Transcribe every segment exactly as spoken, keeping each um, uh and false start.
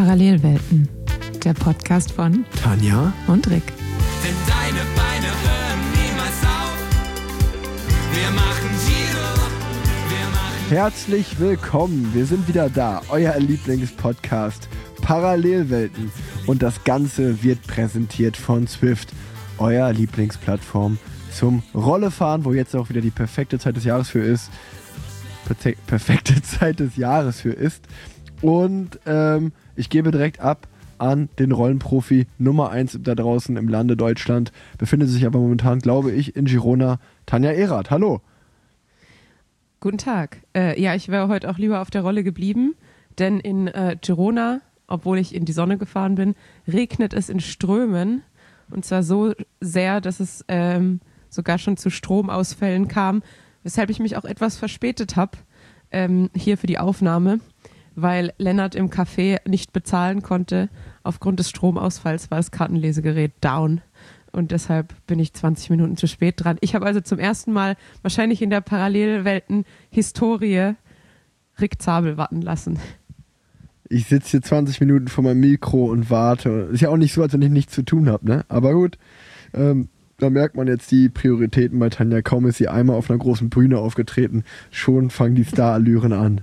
Parallelwelten, der Podcast von Tanja und Rick. Denn deine Beine hören niemals auf. Wir machen Giro, wir machen... Herzlich willkommen, wir sind wieder da, euer Lieblingspodcast Parallelwelten. Und das Ganze wird präsentiert von Zwift, euer Lieblingsplattform zum Rollefahren, wo jetzt auch wieder die perfekte Zeit des Jahres für ist. Perfe- perfekte Zeit des Jahres für ist. Und ähm, ich gebe direkt ab an den Rollenprofi Nummer eins da draußen im Lande Deutschland. Befindet sich aber momentan, glaube ich, in Girona. Tanja Erath, hallo. Guten Tag. Äh, ja, ich wäre heute auch lieber auf der Rolle geblieben, denn in äh, Girona, obwohl ich in die Sonne gefahren bin, regnet es in Strömen. Und zwar so sehr, dass es ähm, sogar schon zu Stromausfällen kam, weshalb ich mich auch etwas verspätet habe ähm, hier für die Aufnahme, weil Lennart im Café nicht bezahlen konnte. Aufgrund des Stromausfalls war das Kartenlesegerät down und deshalb bin ich zwanzig Minuten zu spät dran. Ich habe also zum ersten Mal wahrscheinlich in der Parallelwelten-Historie Rick Zabel warten lassen. Ich sitze hier zwanzig Minuten vor meinem Mikro und warte. Ist ja auch nicht so, als wenn ich nichts zu tun habe, ne? Aber gut, ähm, da merkt man jetzt die Prioritäten bei Tanja. Kaum ist sie einmal auf einer großen Bühne aufgetreten, schon fangen die Starallüren an.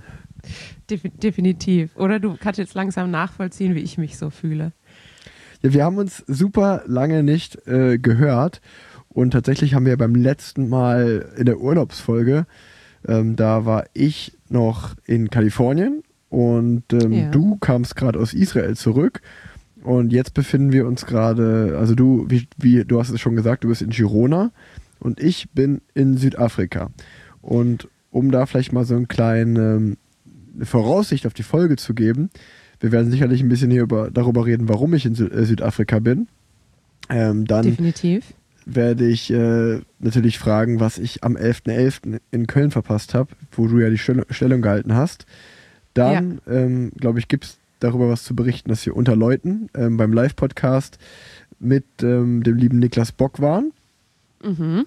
Definitiv. Oder du kannst jetzt langsam nachvollziehen, wie ich mich so fühle. Ja, wir haben uns super lange nicht äh, gehört und tatsächlich haben wir beim letzten Mal in der Urlaubsfolge, ähm, da war ich noch in Kalifornien und ähm, Ja. du kamst gerade aus Israel zurück und jetzt befinden wir uns gerade, also du, wie, wie du hast es schon gesagt, du bist in Girona und ich bin in Südafrika. Und um da vielleicht mal so einen kleinen ähm, eine Voraussicht auf die Folge zu geben. Wir werden sicherlich ein bisschen hier über, darüber reden, warum ich in Sü- äh, Südafrika bin. Ähm, dann Definitiv. werde ich äh, natürlich fragen, was ich am elften elften in Köln verpasst habe, wo du ja die Stell- Stellung gehalten hast. Dann, ähm, glaube ich, gibt es darüber was zu berichten, dass wir unter Leuten ähm, beim Live-Podcast mit ähm, dem lieben Niklas Bock waren. Mhm.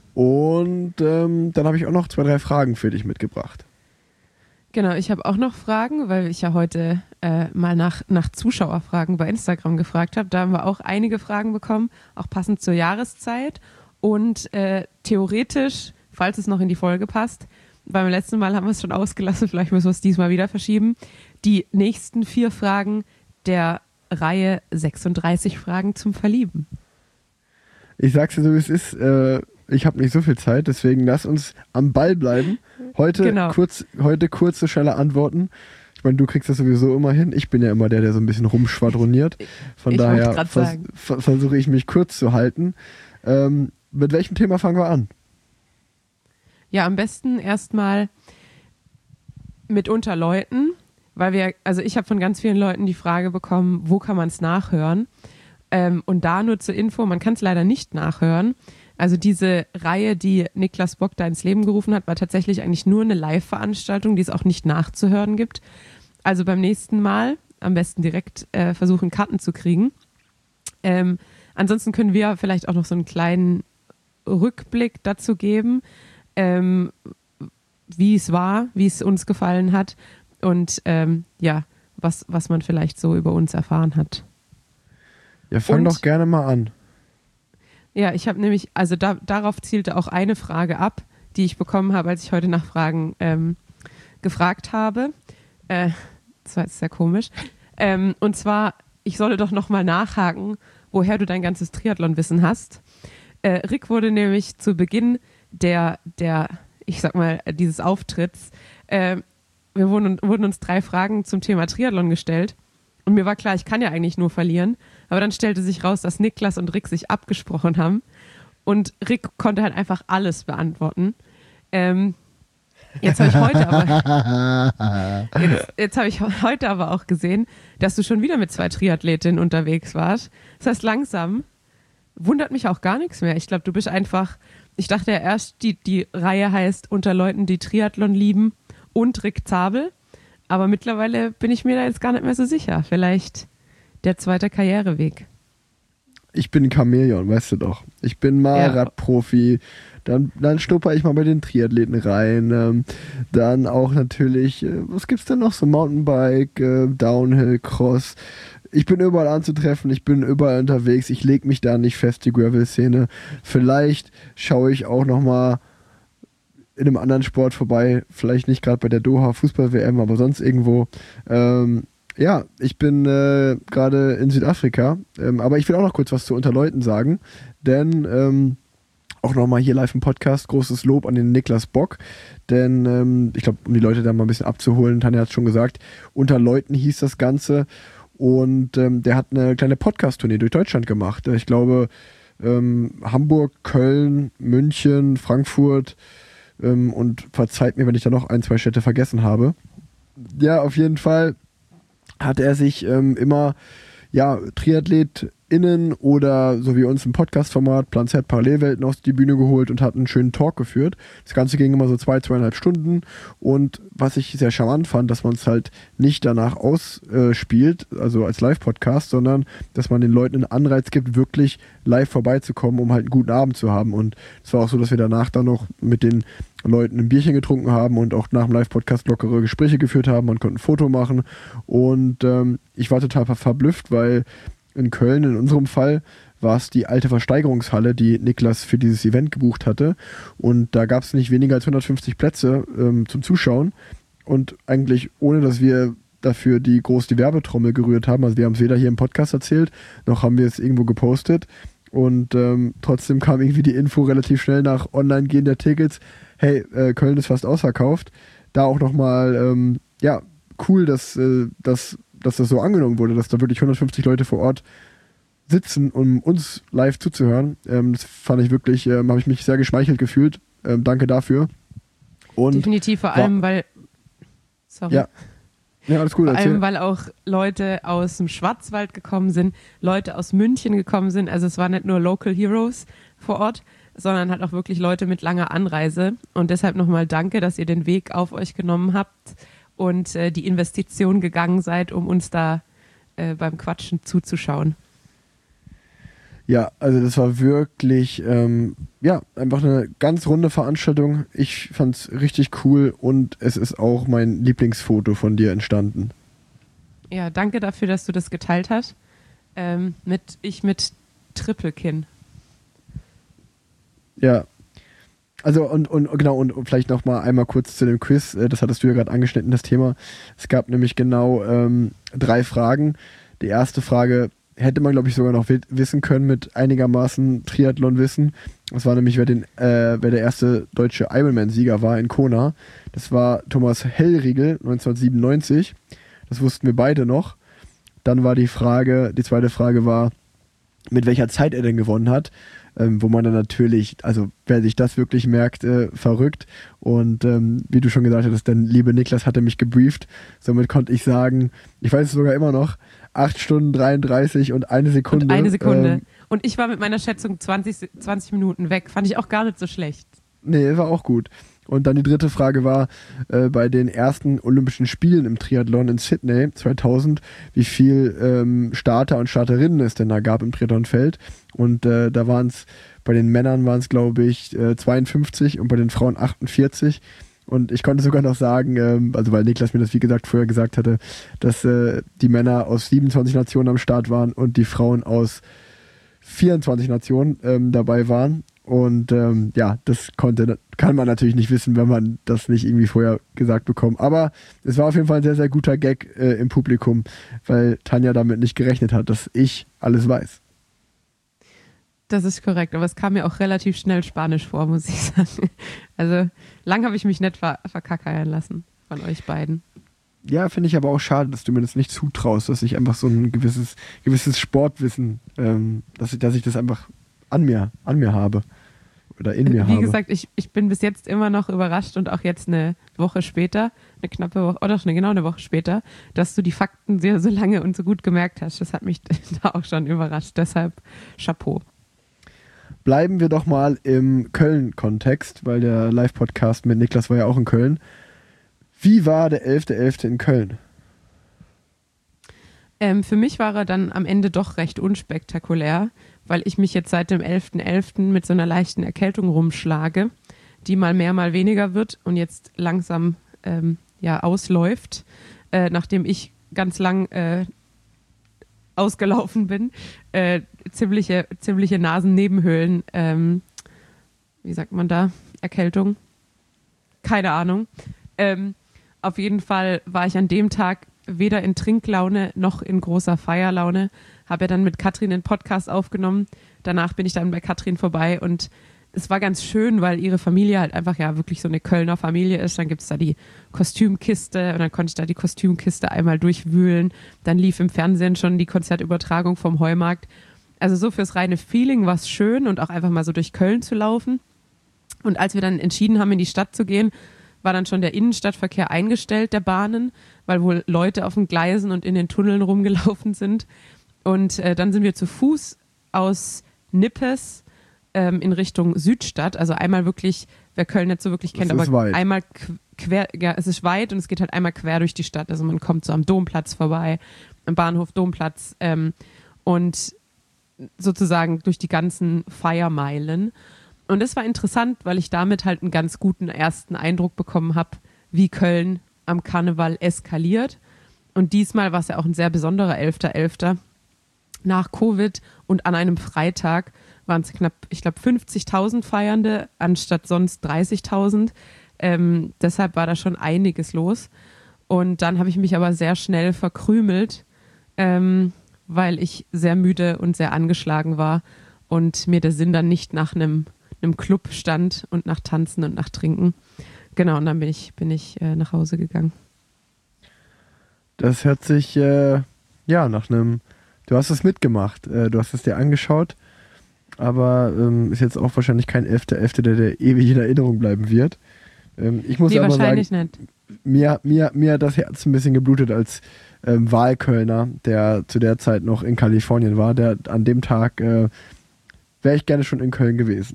Und ähm, dann habe ich auch noch zwei, drei Fragen für dich mitgebracht. Genau, ich habe auch noch Fragen, weil ich ja heute äh, mal nach, nach Zuschauerfragen bei Instagram gefragt habe. Da haben wir auch einige Fragen bekommen, auch passend zur Jahreszeit. Und äh, theoretisch, falls es noch in die Folge passt, beim letzten Mal haben wir es schon ausgelassen, vielleicht müssen wir es diesmal wieder verschieben, die nächsten vier Fragen der Reihe sechsunddreißig Fragen zum Verlieben. Ich sag's dir so, wie es ist. Äh, ich habe nicht so viel Zeit, deswegen lass uns am Ball bleiben. Heute, Genau. kurz, heute kurze, schnelle Antworten. Ich meine, du kriegst das sowieso immer hin. Ich bin ja immer der, der so ein bisschen rumschwadroniert. Von Ich wollte daher grad vers- sagen. ver- versuche ich mich kurz zu halten. Ähm, mit welchem Thema fangen wir an? Ja, am besten erstmal mit unter Leuten, weil wir, also ich habe von ganz vielen Leuten die Frage bekommen, wo kann man es nachhören? Ähm, und da nur zur Info, man kann es leider nicht nachhören. Also diese Reihe, die Niklas Bock da ins Leben gerufen hat, war tatsächlich eigentlich nur eine Live-Veranstaltung, die es auch nicht nachzuhören gibt. Also beim nächsten Mal am besten direkt äh, versuchen, Karten zu kriegen. Ähm, ansonsten können wir vielleicht auch noch so einen kleinen Rückblick dazu geben, ähm, wie es war, wie es uns gefallen hat und ähm, ja, was, was man vielleicht so über uns erfahren hat. Ja, fang Und- doch gerne mal an. Ja, ich habe nämlich, also da, darauf zielte auch eine Frage ab, die ich bekommen habe, als ich heute nach Fragen ähm, gefragt habe. Äh, das war jetzt sehr komisch. Ähm, und zwar, ich solle doch nochmal nachhaken, woher du dein ganzes Triathlon-Wissen hast. Äh, Rick wurde nämlich zu Beginn der, der, ich sag mal, dieses Auftritts, äh, wir wurden, wurden uns drei Fragen zum Thema Triathlon gestellt. Und mir war klar, ich kann ja eigentlich nur verlieren. Aber dann stellte sich raus, dass Niklas und Rick sich abgesprochen haben. Und Rick konnte halt einfach alles beantworten. Ähm, jetzt habe ich heute aber jetzt, jetzt habe ich heute aber auch gesehen, dass du schon wieder mit zwei Triathletinnen unterwegs warst. Das heißt, langsam wundert mich auch gar nichts mehr. Ich glaube, du bist einfach, ich dachte ja erst, die, die Reihe heißt Unter Leuten, die Triathlon lieben und Rick Zabel. Aber mittlerweile bin ich mir da jetzt gar nicht mehr so sicher. Vielleicht der zweite Karriereweg. ich bin ein Chamäleon, weißt du doch. Ich bin mal Ja. Radprofi, dann, dann schnupper ich mal bei den Triathleten rein. Ähm, dann auch natürlich, äh, was gibt's denn noch? So Mountainbike, äh, Downhill, Cross. Ich bin überall anzutreffen, ich bin überall unterwegs, ich lege mich da nicht fest, die Gravel-Szene. Vielleicht schaue ich auch nochmal in einem anderen Sport vorbei, vielleicht nicht gerade bei der Doha Fußball-W M, aber sonst irgendwo. Ähm, ja, ich bin äh, gerade in Südafrika, ähm, aber ich will auch noch kurz was zu Unterleuten sagen, denn ähm, auch nochmal hier live im Podcast, großes Lob an den Niklas Bock, denn ähm, ich glaube, um die Leute da mal ein bisschen abzuholen, Tanja hat es schon gesagt, Unterleuten hieß das Ganze und ähm, der hat eine kleine Podcast-Tournee durch Deutschland gemacht. Ich glaube, ähm, Hamburg, Köln, München, Frankfurt ähm, und verzeiht mir, wenn ich da noch ein, zwei Städte vergessen habe. Ja, auf jeden Fall hat er sich ähm, immer ja, TriathletInnen oder so wie uns im Podcast-Format Plan Z Parallelwelten aus die Bühne geholt und hat einen schönen Talk geführt. Das Ganze ging immer so zwei, zweieinhalb Stunden und was ich sehr charmant fand, dass man es halt nicht danach ausspielt, äh, also als Live-Podcast, sondern dass man den Leuten einen Anreiz gibt, wirklich live vorbeizukommen, um halt einen guten Abend zu haben. Und es war auch so, dass wir danach dann noch mit den Leuten ein Bierchen getrunken haben und auch nach dem Live-Podcast lockere Gespräche geführt haben und konnten ein Foto machen. Und ähm, ich war total ver- verblüfft, weil in Köln, in unserem Fall, war es die alte Versteigerungshalle, die Niklas für dieses Event gebucht hatte. Und da gab es nicht weniger als hundertfünfzig Plätze ähm, zum Zuschauen. Und eigentlich ohne, dass wir dafür die groß die Werbetrommel gerührt haben. Also wir haben es weder hier im Podcast erzählt, noch haben wir es irgendwo gepostet. Und ähm, trotzdem kam irgendwie die Info relativ schnell nach Online-Gehen der Tickets. Hey, äh, Köln ist fast ausverkauft. Da auch nochmal, ähm, ja, cool, dass, äh, dass, dass das so angenommen wurde, dass da wirklich hundertfünfzig Leute vor Ort sitzen, um uns live zuzuhören. Ähm, das fand ich wirklich, ähm, habe ich mich sehr geschmeichelt gefühlt. Ähm, danke dafür. Und Definitiv, vor allem, weil sorry. Ja, ja alles gut. Vor Erzähl. allem, weil auch Leute aus dem Schwarzwald gekommen sind, Leute aus München gekommen sind. Also es waren nicht nur Local Heroes vor Ort, sondern halt auch wirklich Leute mit langer Anreise. Und deshalb nochmal danke, dass ihr den Weg auf euch genommen habt und äh, die Investition gegangen seid, um uns da äh, beim Quatschen zuzuschauen. Ja, also das war wirklich, ähm, ja, einfach eine ganz runde Veranstaltung. Ich fand's richtig cool und es ist auch mein Lieblingsfoto von dir entstanden. Ja, danke dafür, dass du das geteilt hast. Ähm, mit, ich mit Triple-Kinn. Ja. Also und, und genau, und, und vielleicht noch mal einmal kurz zu dem Quiz, äh, das hattest du ja gerade angeschnitten, das Thema. Es gab nämlich genau ähm, drei Fragen. Die erste Frage hätte man, glaube ich, sogar noch wi- wissen können mit einigermaßen Triathlon-Wissen. Das war nämlich, wer, den, äh, wer der erste deutsche Ironman-Sieger war in Kona. Das war Thomas Hellriegel neunzehnhundertsiebenundneunzig. Das wussten wir beide noch. Dann war die Frage, die zweite Frage war, mit welcher Zeit er denn gewonnen hat. Ähm, wo man dann natürlich, also wer sich das wirklich merkt, äh, verrückt. Und ähm, wie du schon gesagt hattest, dein liebe Niklas hatte mich gebrieft. Somit konnte ich sagen, ich weiß es sogar immer noch, acht Stunden dreiunddreißig und eine Sekunde. Und eine Sekunde. Ähm, Und ich war mit meiner Schätzung zwanzig, zwanzig Minuten weg. Fand ich auch gar nicht so schlecht. Nee, war auch gut. Und dann die dritte Frage war, äh, bei den ersten Olympischen Spielen im Triathlon in Sydney zweitausend, wie viel ähm, Starter und Starterinnen es denn da gab im Triathlonfeld. Und äh, da waren es, bei den Männern waren es, glaube ich, äh, zweiundfünfzig und bei den Frauen achtundvierzig. Und ich konnte sogar noch sagen, ähm, also weil Niklas mir das wie gesagt vorher gesagt hatte, dass äh, die Männer aus siebenundzwanzig Nationen am Start waren und die Frauen aus vierundzwanzig Nationen ähm, dabei waren. Und ähm, ja, das konnte, kann man natürlich nicht wissen, wenn man das nicht irgendwie vorher gesagt bekommt. Aber es war auf jeden Fall ein sehr, sehr guter Gag äh, im Publikum, weil Tanja damit nicht gerechnet hat, dass ich alles weiß. Das ist korrekt, aber es kam mir auch relativ schnell Spanisch vor, muss ich sagen. Also lang habe ich mich nicht ver- verkackeiern lassen von euch beiden. Ja, finde ich aber auch schade, dass du mir das nicht zutraust, dass ich einfach so ein gewisses, gewisses Sportwissen, ähm, dass ich, dass ich das einfach an mir, an mir habe oder in mir Wie habe. gesagt, ich, ich bin bis jetzt immer noch überrascht und auch jetzt eine Woche später, eine knappe Woche, oder eine, genau eine Woche später, dass du die Fakten sehr so lange und so gut gemerkt hast. Das hat mich da auch schon überrascht. Deshalb Chapeau. Bleiben wir doch mal im Köln-Kontext, weil der Live-Podcast mit Niklas war ja auch in Köln. Wie war der elfter elfter in Köln? Ähm, für mich war er dann am Ende doch recht unspektakulär, weil ich mich jetzt seit dem elften elften mit so einer leichten Erkältung rumschlage, die mal mehr, mal weniger wird und jetzt langsam ähm, ja, ausläuft, äh, nachdem ich ganz lang äh, ausgelaufen bin, äh, ziemliche, ziemliche Nasennebenhöhlen, ähm, wie sagt man da, Erkältung? Keine Ahnung. Ähm, auf jeden Fall war ich an dem Tag weder in Trinklaune noch in großer Feierlaune. Habe ja dann mit Katrin einen Podcast aufgenommen. Danach bin ich dann bei Katrin vorbei und es war ganz schön, weil ihre Familie halt einfach ja wirklich so eine Kölner Familie ist. Dann gibt es da die Kostümkiste und dann konnte ich da die Kostümkiste einmal durchwühlen. Dann lief im Fernsehen schon die Konzertübertragung vom Heumarkt. Also so fürs reine Feeling war es schön und auch einfach mal so durch Köln zu laufen. Und als wir dann entschieden haben, in die Stadt zu gehen, war dann schon der Innenstadtverkehr eingestellt, der Bahnen, weil wohl Leute auf den Gleisen und in den Tunneln rumgelaufen sind. Und äh, dann sind wir zu Fuß aus Nippes ähm, in Richtung Südstadt. Also einmal wirklich, wer Köln nicht so wirklich kennt, aber weit. einmal quer, ja, es ist weit und es geht halt einmal quer durch die Stadt. Also man kommt so am Domplatz vorbei, am Bahnhof Domplatz ähm, und sozusagen durch die ganzen Feiermeilen. Und das war interessant, weil ich damit halt einen ganz guten ersten Eindruck bekommen habe, wie Köln am Karneval eskaliert. Und diesmal war es ja auch ein sehr besonderer elfter elfter Nach Covid und an einem Freitag waren es knapp, ich glaube, fünfzigtausend Feiernde anstatt sonst dreißigtausend. Ähm, deshalb war da schon einiges los. Und dann habe ich mich aber sehr schnell verkrümelt, ähm, weil ich sehr müde und sehr angeschlagen war und mir der Sinn dann nicht nach einem einem Club stand und nach Tanzen und nach Trinken. Genau, und dann bin ich, bin ich äh, nach Hause gegangen. Das hört sich, äh, ja, nach einem, du hast es mitgemacht, äh, du hast es dir angeschaut, aber ähm, ist jetzt auch wahrscheinlich kein elfter elfter, der, der ewig in Erinnerung bleiben wird. Ähm, ich muss nee, aber wahrscheinlich sagen, nicht. Mir, mir, mir hat das Herz ein bisschen geblutet als ähm, Wahlkölner, der zu der Zeit noch in Kalifornien war, der an dem Tag äh, wäre ich gerne schon in Köln gewesen.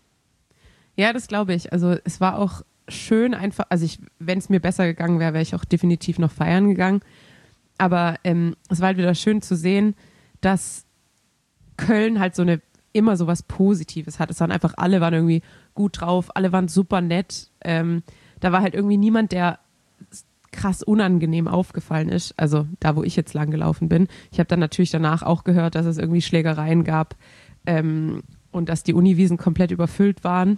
Ja, das glaube ich. Also es war auch schön einfach, also ich, wenn es mir besser gegangen wäre, wäre ich auch definitiv noch feiern gegangen. Aber ähm, es war halt wieder schön zu sehen, dass Köln halt so eine, immer so was Positives hat. Es waren einfach, alle waren irgendwie gut drauf, alle waren super nett. Ähm, da war halt irgendwie niemand, der krass unangenehm aufgefallen ist. Also da, wo ich jetzt lang gelaufen bin. Ich habe dann natürlich danach auch gehört, dass es irgendwie Schlägereien gab ähm, und dass die Uniwiesen komplett überfüllt waren.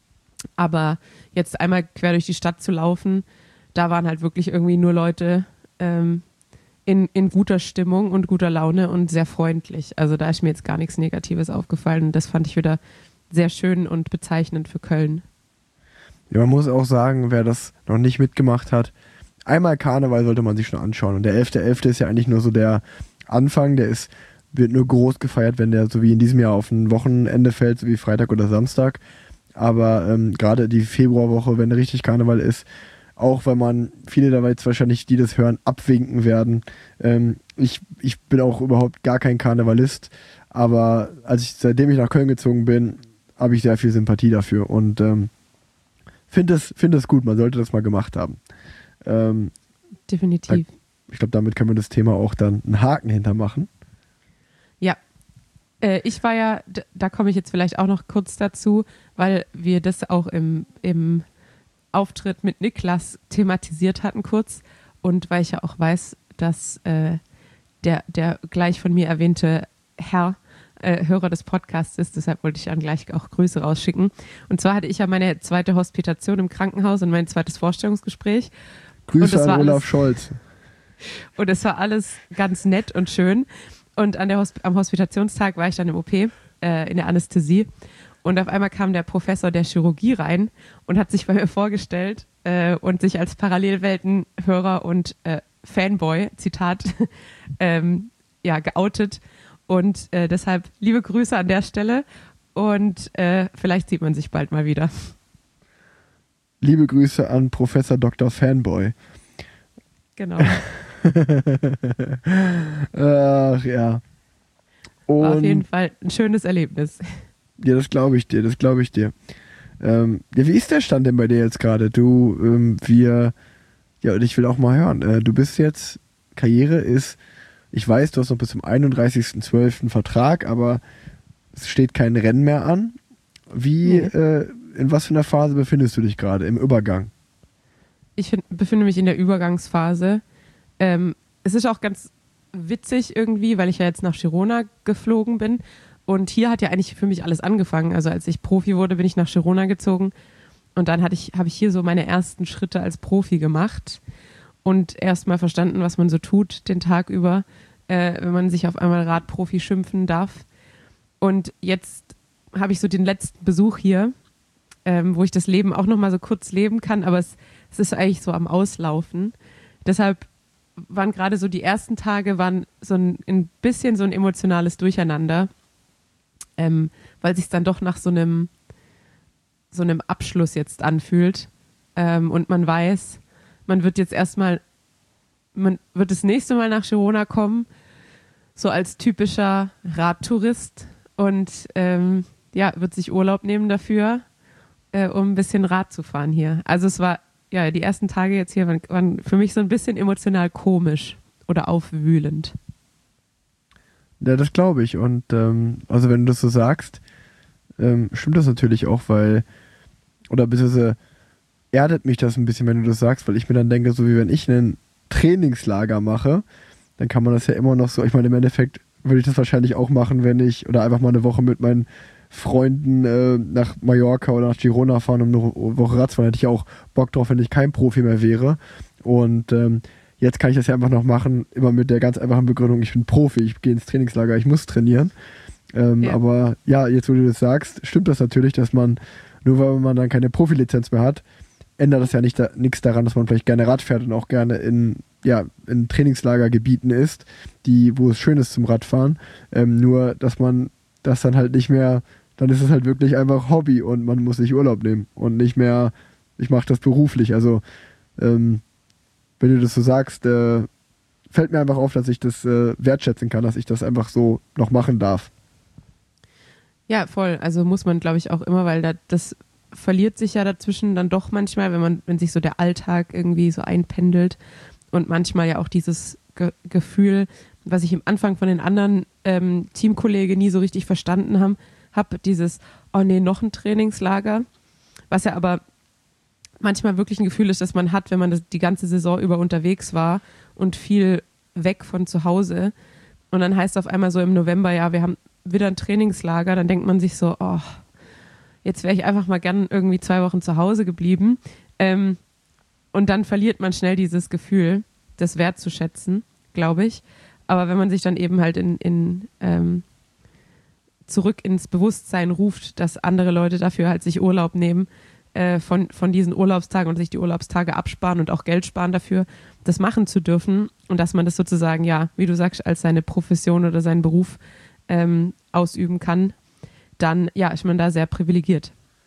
Aber jetzt einmal quer durch die Stadt zu laufen, da waren halt wirklich irgendwie nur Leute ähm, in, in guter Stimmung und guter Laune und sehr freundlich. Also da ist mir jetzt gar nichts Negatives aufgefallen. Und das fand ich wieder sehr schön und bezeichnend für Köln. Ja, man muss auch sagen, wer das noch nicht mitgemacht hat, einmal Karneval sollte man sich schon anschauen. Und der elfter elfter ist ja eigentlich nur so der Anfang, der ist, wird nur groß gefeiert, wenn der so wie in diesem Jahr auf ein Wochenende fällt, so wie Freitag oder Samstag. Aber ähm, gerade die Februarwoche, wenn richtig Karneval ist, auch weil man viele dabei jetzt wahrscheinlich, die das hören, abwinken werden. Ähm, ich, ich bin auch überhaupt gar kein Karnevalist, aber als ich, seitdem ich nach Köln gezogen bin, habe ich sehr viel Sympathie dafür und ähm, finde es, find es gut, man sollte das mal gemacht haben. Ähm, Definitiv. Da, ich glaube, damit können wir das Thema auch dann einen Haken hintermachen. Ja. Ich war ja, da komme ich jetzt vielleicht auch noch kurz dazu, weil wir das auch im, im Auftritt mit Niklas thematisiert hatten kurz und weil ich ja auch weiß, dass äh, der, der gleich von mir erwähnte Herr äh, Hörer des Podcasts ist, deshalb wollte ich dann gleich auch Grüße rausschicken. Und zwar hatte ich ja meine zweite Hospitation im Krankenhaus und mein zweites Vorstellungsgespräch. Grüße an Olaf alles, Scholz. Und es war alles ganz nett und schön. Und an der Hosp- am Hospitationstag war ich dann im O P, äh, in der Anästhesie. Und auf einmal kam der Professor der Chirurgie rein und hat sich bei mir vorgestellt äh, und sich als Parallelweltenhörer und äh, Fanboy, Zitat, ähm, ja, geoutet. Und äh, deshalb liebe Grüße an der Stelle und äh, vielleicht sieht man sich bald mal wieder. Liebe Grüße an Professor Doktor Fanboy. Genau. Ach ja. Und War auf jeden Fall ein schönes Erlebnis. Ja, das glaube ich dir, das glaube ich dir. Ähm, ja, wie ist der Stand denn bei dir jetzt gerade? Du, ähm, wir, ja, und ich will auch mal hören. Äh, du bist jetzt, Karriere ist, ich weiß, du hast noch bis zum einunddreißigsten zwölften Vertrag, aber es steht kein Rennen mehr an. Wie, Nee. äh, in was für einer Phase befindest du dich gerade? Im Übergang? Ich find, befinde mich in der Übergangsphase. Ähm, es ist auch ganz witzig irgendwie, weil ich ja jetzt nach Girona geflogen bin. Und hier hat ja eigentlich für mich alles angefangen. Also als ich Profi wurde, bin ich nach Girona gezogen. Und dann hatte ich, habe ich hier so meine ersten Schritte als Profi gemacht und erst mal verstanden, was man so tut den Tag über, äh, wenn man sich auf einmal Radprofi schimpfen darf. Und jetzt habe ich so den letzten Besuch hier, ähm, wo ich das Leben auch noch mal so kurz leben kann, aber es, es ist eigentlich so am Auslaufen. Deshalb waren gerade so die ersten Tage waren so ein, ein bisschen so ein emotionales Durcheinander, ähm, weil sich dann doch nach so einem so einem Abschluss jetzt anfühlt, ähm, und man weiß, man wird jetzt erstmal, man wird das nächste Mal nach Girona kommen, so als typischer Radtourist und ähm, ja, wird sich Urlaub nehmen dafür, äh, um ein bisschen Rad zu fahren hier. Also es war, ja, die ersten Tage jetzt hier waren, waren für mich so ein bisschen emotional komisch oder aufwühlend. Ja, das glaube ich. Und ähm, also wenn du das so sagst, ähm, stimmt das natürlich auch, weil, oder beziehungsweise erdet mich das ein bisschen, wenn du das sagst, weil ich mir dann denke, so wie wenn ich ein Trainingslager mache, dann kann man das ja immer noch so, ich meine, im Endeffekt würde ich das wahrscheinlich auch machen, wenn ich, oder einfach mal eine Woche mit meinen Freunden äh, nach Mallorca oder nach Girona fahren, um eine Woche Rad zu fahren, hätte ich auch Bock drauf, wenn ich kein Profi mehr wäre. Und ähm, jetzt kann ich das ja einfach noch machen, immer mit der ganz einfachen Begründung, ich bin Profi, ich gehe ins Trainingslager, ich muss trainieren. Ähm, Ja. Aber ja, jetzt wo du das sagst, stimmt das natürlich, dass man, nur weil man dann keine Profilizenz mehr hat, ändert das ja nicht da, nichts daran, dass man vielleicht gerne Rad fährt und auch gerne in, ja, in Trainingslagergebieten ist, die, wo es schön ist zum Radfahren. Ähm, nur, dass man das dann halt nicht mehr, dann ist es halt wirklich einfach Hobby und man muss sich Urlaub nehmen und nicht mehr, ich mache das beruflich. Also, ähm, wenn du das so sagst, äh, fällt mir einfach auf, dass ich das äh, wertschätzen kann, dass ich das einfach so noch machen darf. Ja, voll. Also muss man, glaube ich, auch immer, weil da, das verliert sich ja dazwischen dann doch manchmal, wenn man, wenn sich so der Alltag irgendwie so einpendelt und manchmal ja auch dieses Ge- Gefühl, was ich im Anfang von den anderen ähm, Teamkollegen nie so richtig verstanden haben, habe, dieses, oh nee, noch ein Trainingslager, was ja aber manchmal wirklich ein Gefühl ist, das man hat, wenn man das die ganze Saison über unterwegs war und viel weg von zu Hause. Und dann heißt es auf einmal so im November, ja, wir haben wieder ein Trainingslager, dann denkt man sich so, oh, jetzt wäre ich einfach mal gern irgendwie zwei Wochen zu Hause geblieben. Ähm, und dann verliert man schnell dieses Gefühl, das wertzuschätzen, glaube ich. Aber wenn man sich dann eben halt in, in ähm, zurück ins Bewusstsein ruft, dass andere Leute dafür halt sich Urlaub nehmen, äh, von, von diesen Urlaubstagen und sich die Urlaubstage absparen und auch Geld sparen dafür, das machen zu dürfen und dass man das sozusagen, ja, wie du sagst, als seine Profession oder seinen Beruf ähm, ausüben kann, dann, ja, ist man da sehr privilegiert.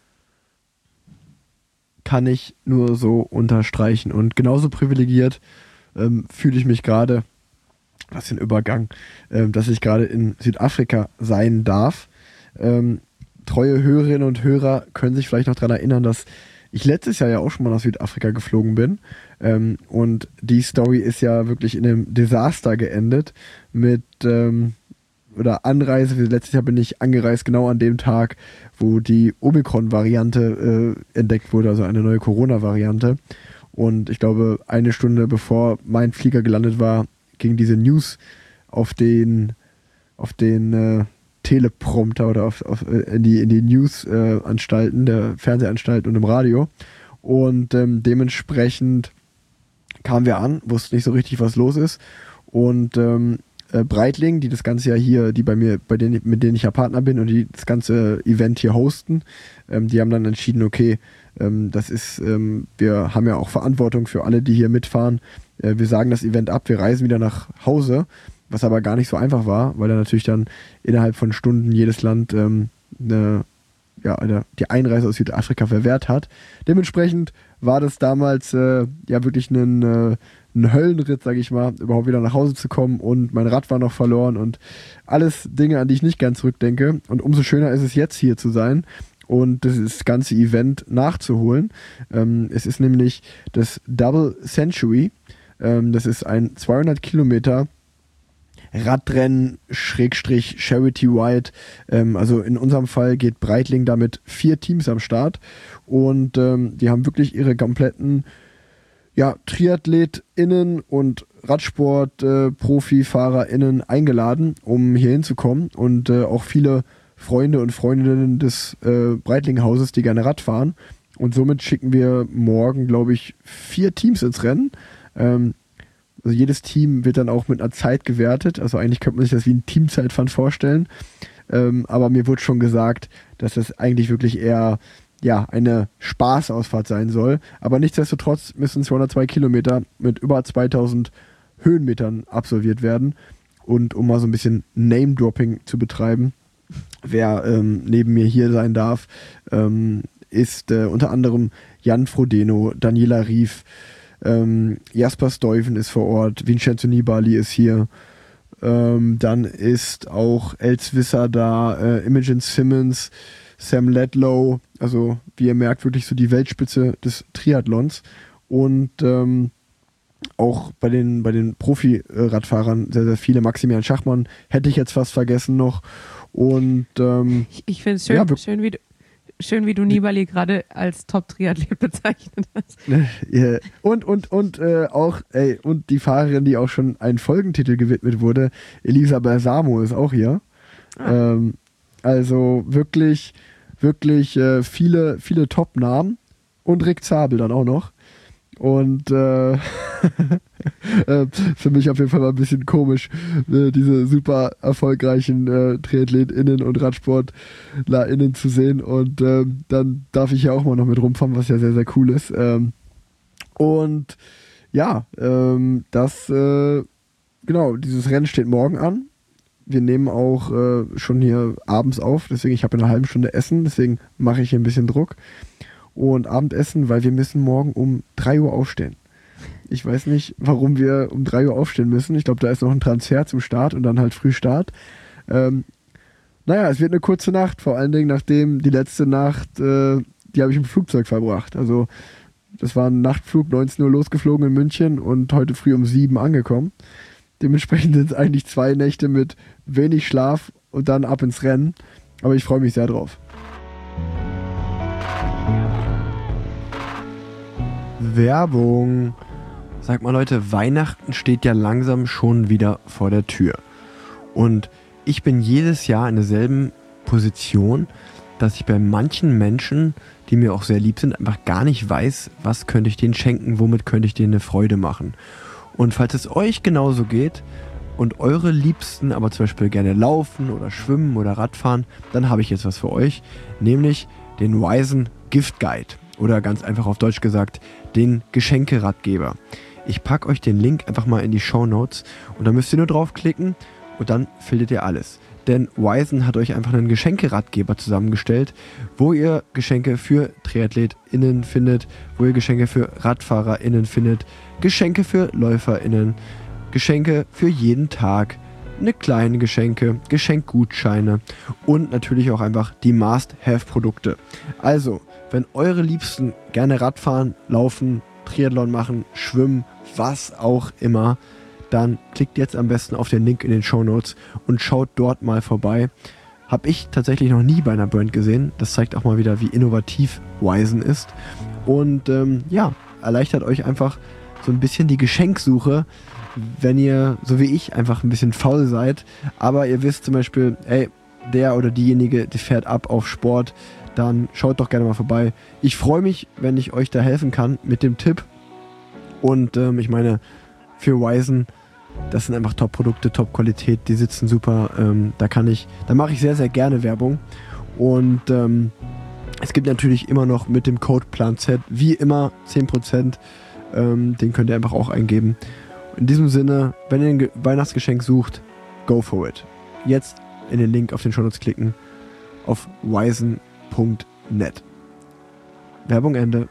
Kann ich nur so unterstreichen. Und genauso privilegiert ähm, fühle ich mich gerade, was für ein Übergang, ähm, dass ich gerade in Südafrika sein darf. Ähm, treue Hörerinnen und Hörer können sich vielleicht noch daran erinnern, dass ich letztes Jahr ja auch schon mal nach Südafrika geflogen bin. Ähm, und die Story ist ja wirklich in einem Desaster geendet mit ähm, oder Anreise. Letztes Jahr bin ich angereist, genau an dem Tag, wo die Omikron-Variante äh, entdeckt wurde, also eine neue Corona-Variante. Und ich glaube, eine Stunde bevor mein Flieger gelandet war, ging diese News auf den, auf den äh, Teleprompter oder auf, auf, äh, in die, in die News-Anstalten, äh, der Fernsehanstalten und im Radio. Und ähm, dementsprechend kamen wir an, wussten nicht so richtig, was los ist. Und ähm, äh, Breitling, die das Ganze ja hier, die bei mir, bei denen, mit denen ich ja Partner bin und die das ganze Event hier hosten, ähm, die haben dann entschieden, okay, ähm, das ist, ähm, wir haben ja auch Verantwortung für alle, die hier mitfahren. Äh, wir sagen das Event ab, wir reisen wieder nach Hause, was aber gar nicht so einfach war, weil dann natürlich dann innerhalb von Stunden jedes Land ähm, eine, ja, eine, die Einreise aus Südafrika verwehrt hat. Dementsprechend war das damals äh, ja wirklich ein, äh, ein Höllenritt, sage ich mal, überhaupt wieder nach Hause zu kommen und mein Rad war noch verloren und alles Dinge, an die ich nicht gern zurückdenke. Und umso schöner ist es jetzt hier zu sein und das ganze Event nachzuholen. Ähm, es ist nämlich das Double Century. Ähm, das ist ein zweihundert Kilometer Radrennen Schrägstrich Charity Ride. Ähm, also in unserem Fall geht Breitling da mit vier Teams am Start und ähm, die haben wirklich ihre kompletten ja, TriathletInnen und Radsport-ProfifahrerInnen eingeladen, um hier hinzukommen und äh, auch viele Freunde und Freundinnen des äh, Breitling-Hauses, die gerne Rad fahren. Und somit schicken wir morgen, glaube ich, vier Teams ins Rennen. Ähm, also jedes Team wird dann auch mit einer Zeit gewertet. Also eigentlich könnte man sich das wie ein Teamzeitfahren vorstellen. Ähm, aber mir wurde schon gesagt, dass das eigentlich wirklich eher ja, eine Spaßausfahrt sein soll. Aber nichtsdestotrotz müssen zweihundertzwei Kilometer mit über zweitausend Höhenmetern absolviert werden. Und um mal so ein bisschen Name-Dropping zu betreiben, wer ähm, neben mir hier sein darf, ähm, ist äh, unter anderem Jan Frodeno, Daniela Rief, ähm, Jasper Stuyven ist vor Ort, Vincenzo Nibali ist hier, ähm, dann ist auch Els Visser da, äh, Imogen Simmons, Sam Ledlow, also wie ihr merkt, wirklich so die Weltspitze des Triathlons und ähm, auch bei den, bei den Profi-Radfahrern sehr, sehr viele. Maximilian Schachmann hätte ich jetzt fast vergessen noch und ähm, ich, ich finde es schön, ja, schön, wie du Schön, wie du Nibali gerade als Top-Triathlet bezeichnet hast. Ja. Und, und, und äh, auch, ey, und die Fahrerin, die auch schon einen Folgentitel gewidmet wurde, Elisa Balsamo ist auch hier. Ah. Ähm, also wirklich, wirklich äh, viele, viele Top-Namen und Rick Zabel dann auch noch. Und äh, für mich auf jeden Fall mal ein bisschen komisch, äh, diese super erfolgreichen äh, TriathletInnen und RadsportlerInnen zu sehen. Und äh, dann darf ich ja auch mal noch mit rumfahren, was ja sehr, sehr cool ist. Ähm, und ja, ähm, das, äh, genau, dieses Rennen steht morgen an. Wir nehmen auch äh, schon hier abends auf, deswegen, ich habe in einer halben Stunde Essen, deswegen mache ich hier ein bisschen Druck. Und Abendessen, weil wir müssen morgen um drei Uhr aufstehen. Ich weiß nicht, warum wir um drei Uhr aufstehen müssen. Ich glaube, da ist noch ein Transfer zum Start und dann halt Frühstart. Ähm, naja, es wird eine kurze Nacht, vor allen Dingen nachdem die letzte Nacht, äh, die habe ich im Flugzeug verbracht. Also das war ein Nachtflug, neunzehn Uhr losgeflogen in München und heute früh um sieben angekommen. Dementsprechend sind es eigentlich zwei Nächte mit wenig Schlaf und dann ab ins Rennen. Aber ich freue mich sehr drauf. Werbung. Sag mal Leute, Weihnachten steht ja langsam schon wieder vor der Tür. Und ich bin jedes Jahr in derselben Position, dass ich bei manchen Menschen, die mir auch sehr lieb sind, einfach gar nicht weiß, was könnte ich denen schenken, womit könnte ich denen eine Freude machen. Und falls es euch genauso geht und eure Liebsten aber zum Beispiel gerne laufen oder schwimmen oder Radfahren, dann habe ich jetzt was für euch, nämlich den Wizen Gift Guide. Oder ganz einfach auf Deutsch gesagt, den Geschenkeratgeber. Ich packe euch den Link einfach mal in die Shownotes und da müsst ihr nur draufklicken und dann findet ihr alles. Denn Wizen hat euch einfach einen Geschenkeratgeber zusammengestellt, wo ihr Geschenke für TriathletInnen findet, wo ihr Geschenke für RadfahrerInnen findet, Geschenke für LäuferInnen, Geschenke für jeden Tag, eine kleine Geschenke, Geschenkgutscheine und natürlich auch einfach die Must-Have-Produkte. Also, wenn eure Liebsten gerne Radfahren, laufen, Triathlon machen, schwimmen, was auch immer, dann klickt jetzt am besten auf den Link in den Shownotes und schaut dort mal vorbei. Habe ich tatsächlich noch nie bei einer Brand gesehen. Das zeigt auch mal wieder, wie innovativ Wizen ist. Und ähm, ja, erleichtert euch einfach so ein bisschen die Geschenksuche, wenn ihr, so wie ich, einfach ein bisschen faul seid. Aber ihr wisst zum Beispiel, ey, der oder diejenige, die fährt ab auf Sport, dann schaut doch gerne mal vorbei. Ich freue mich, wenn ich euch da helfen kann mit dem Tipp. Und ähm, ich meine, für Wizen, das sind einfach Top-Produkte, Top-Qualität, die sitzen super. Ähm, da kann ich, da mache ich sehr, sehr gerne Werbung. Und ähm, es gibt natürlich immer noch mit dem Code PLANZ, wie immer, zehn Prozent. Ähm, den könnt ihr einfach auch eingeben. In diesem Sinne, wenn ihr ein Ge- Weihnachtsgeschenk sucht, go for it. Jetzt in den Link auf den Shownotes klicken, auf wizen punkt net. Werbung Ende.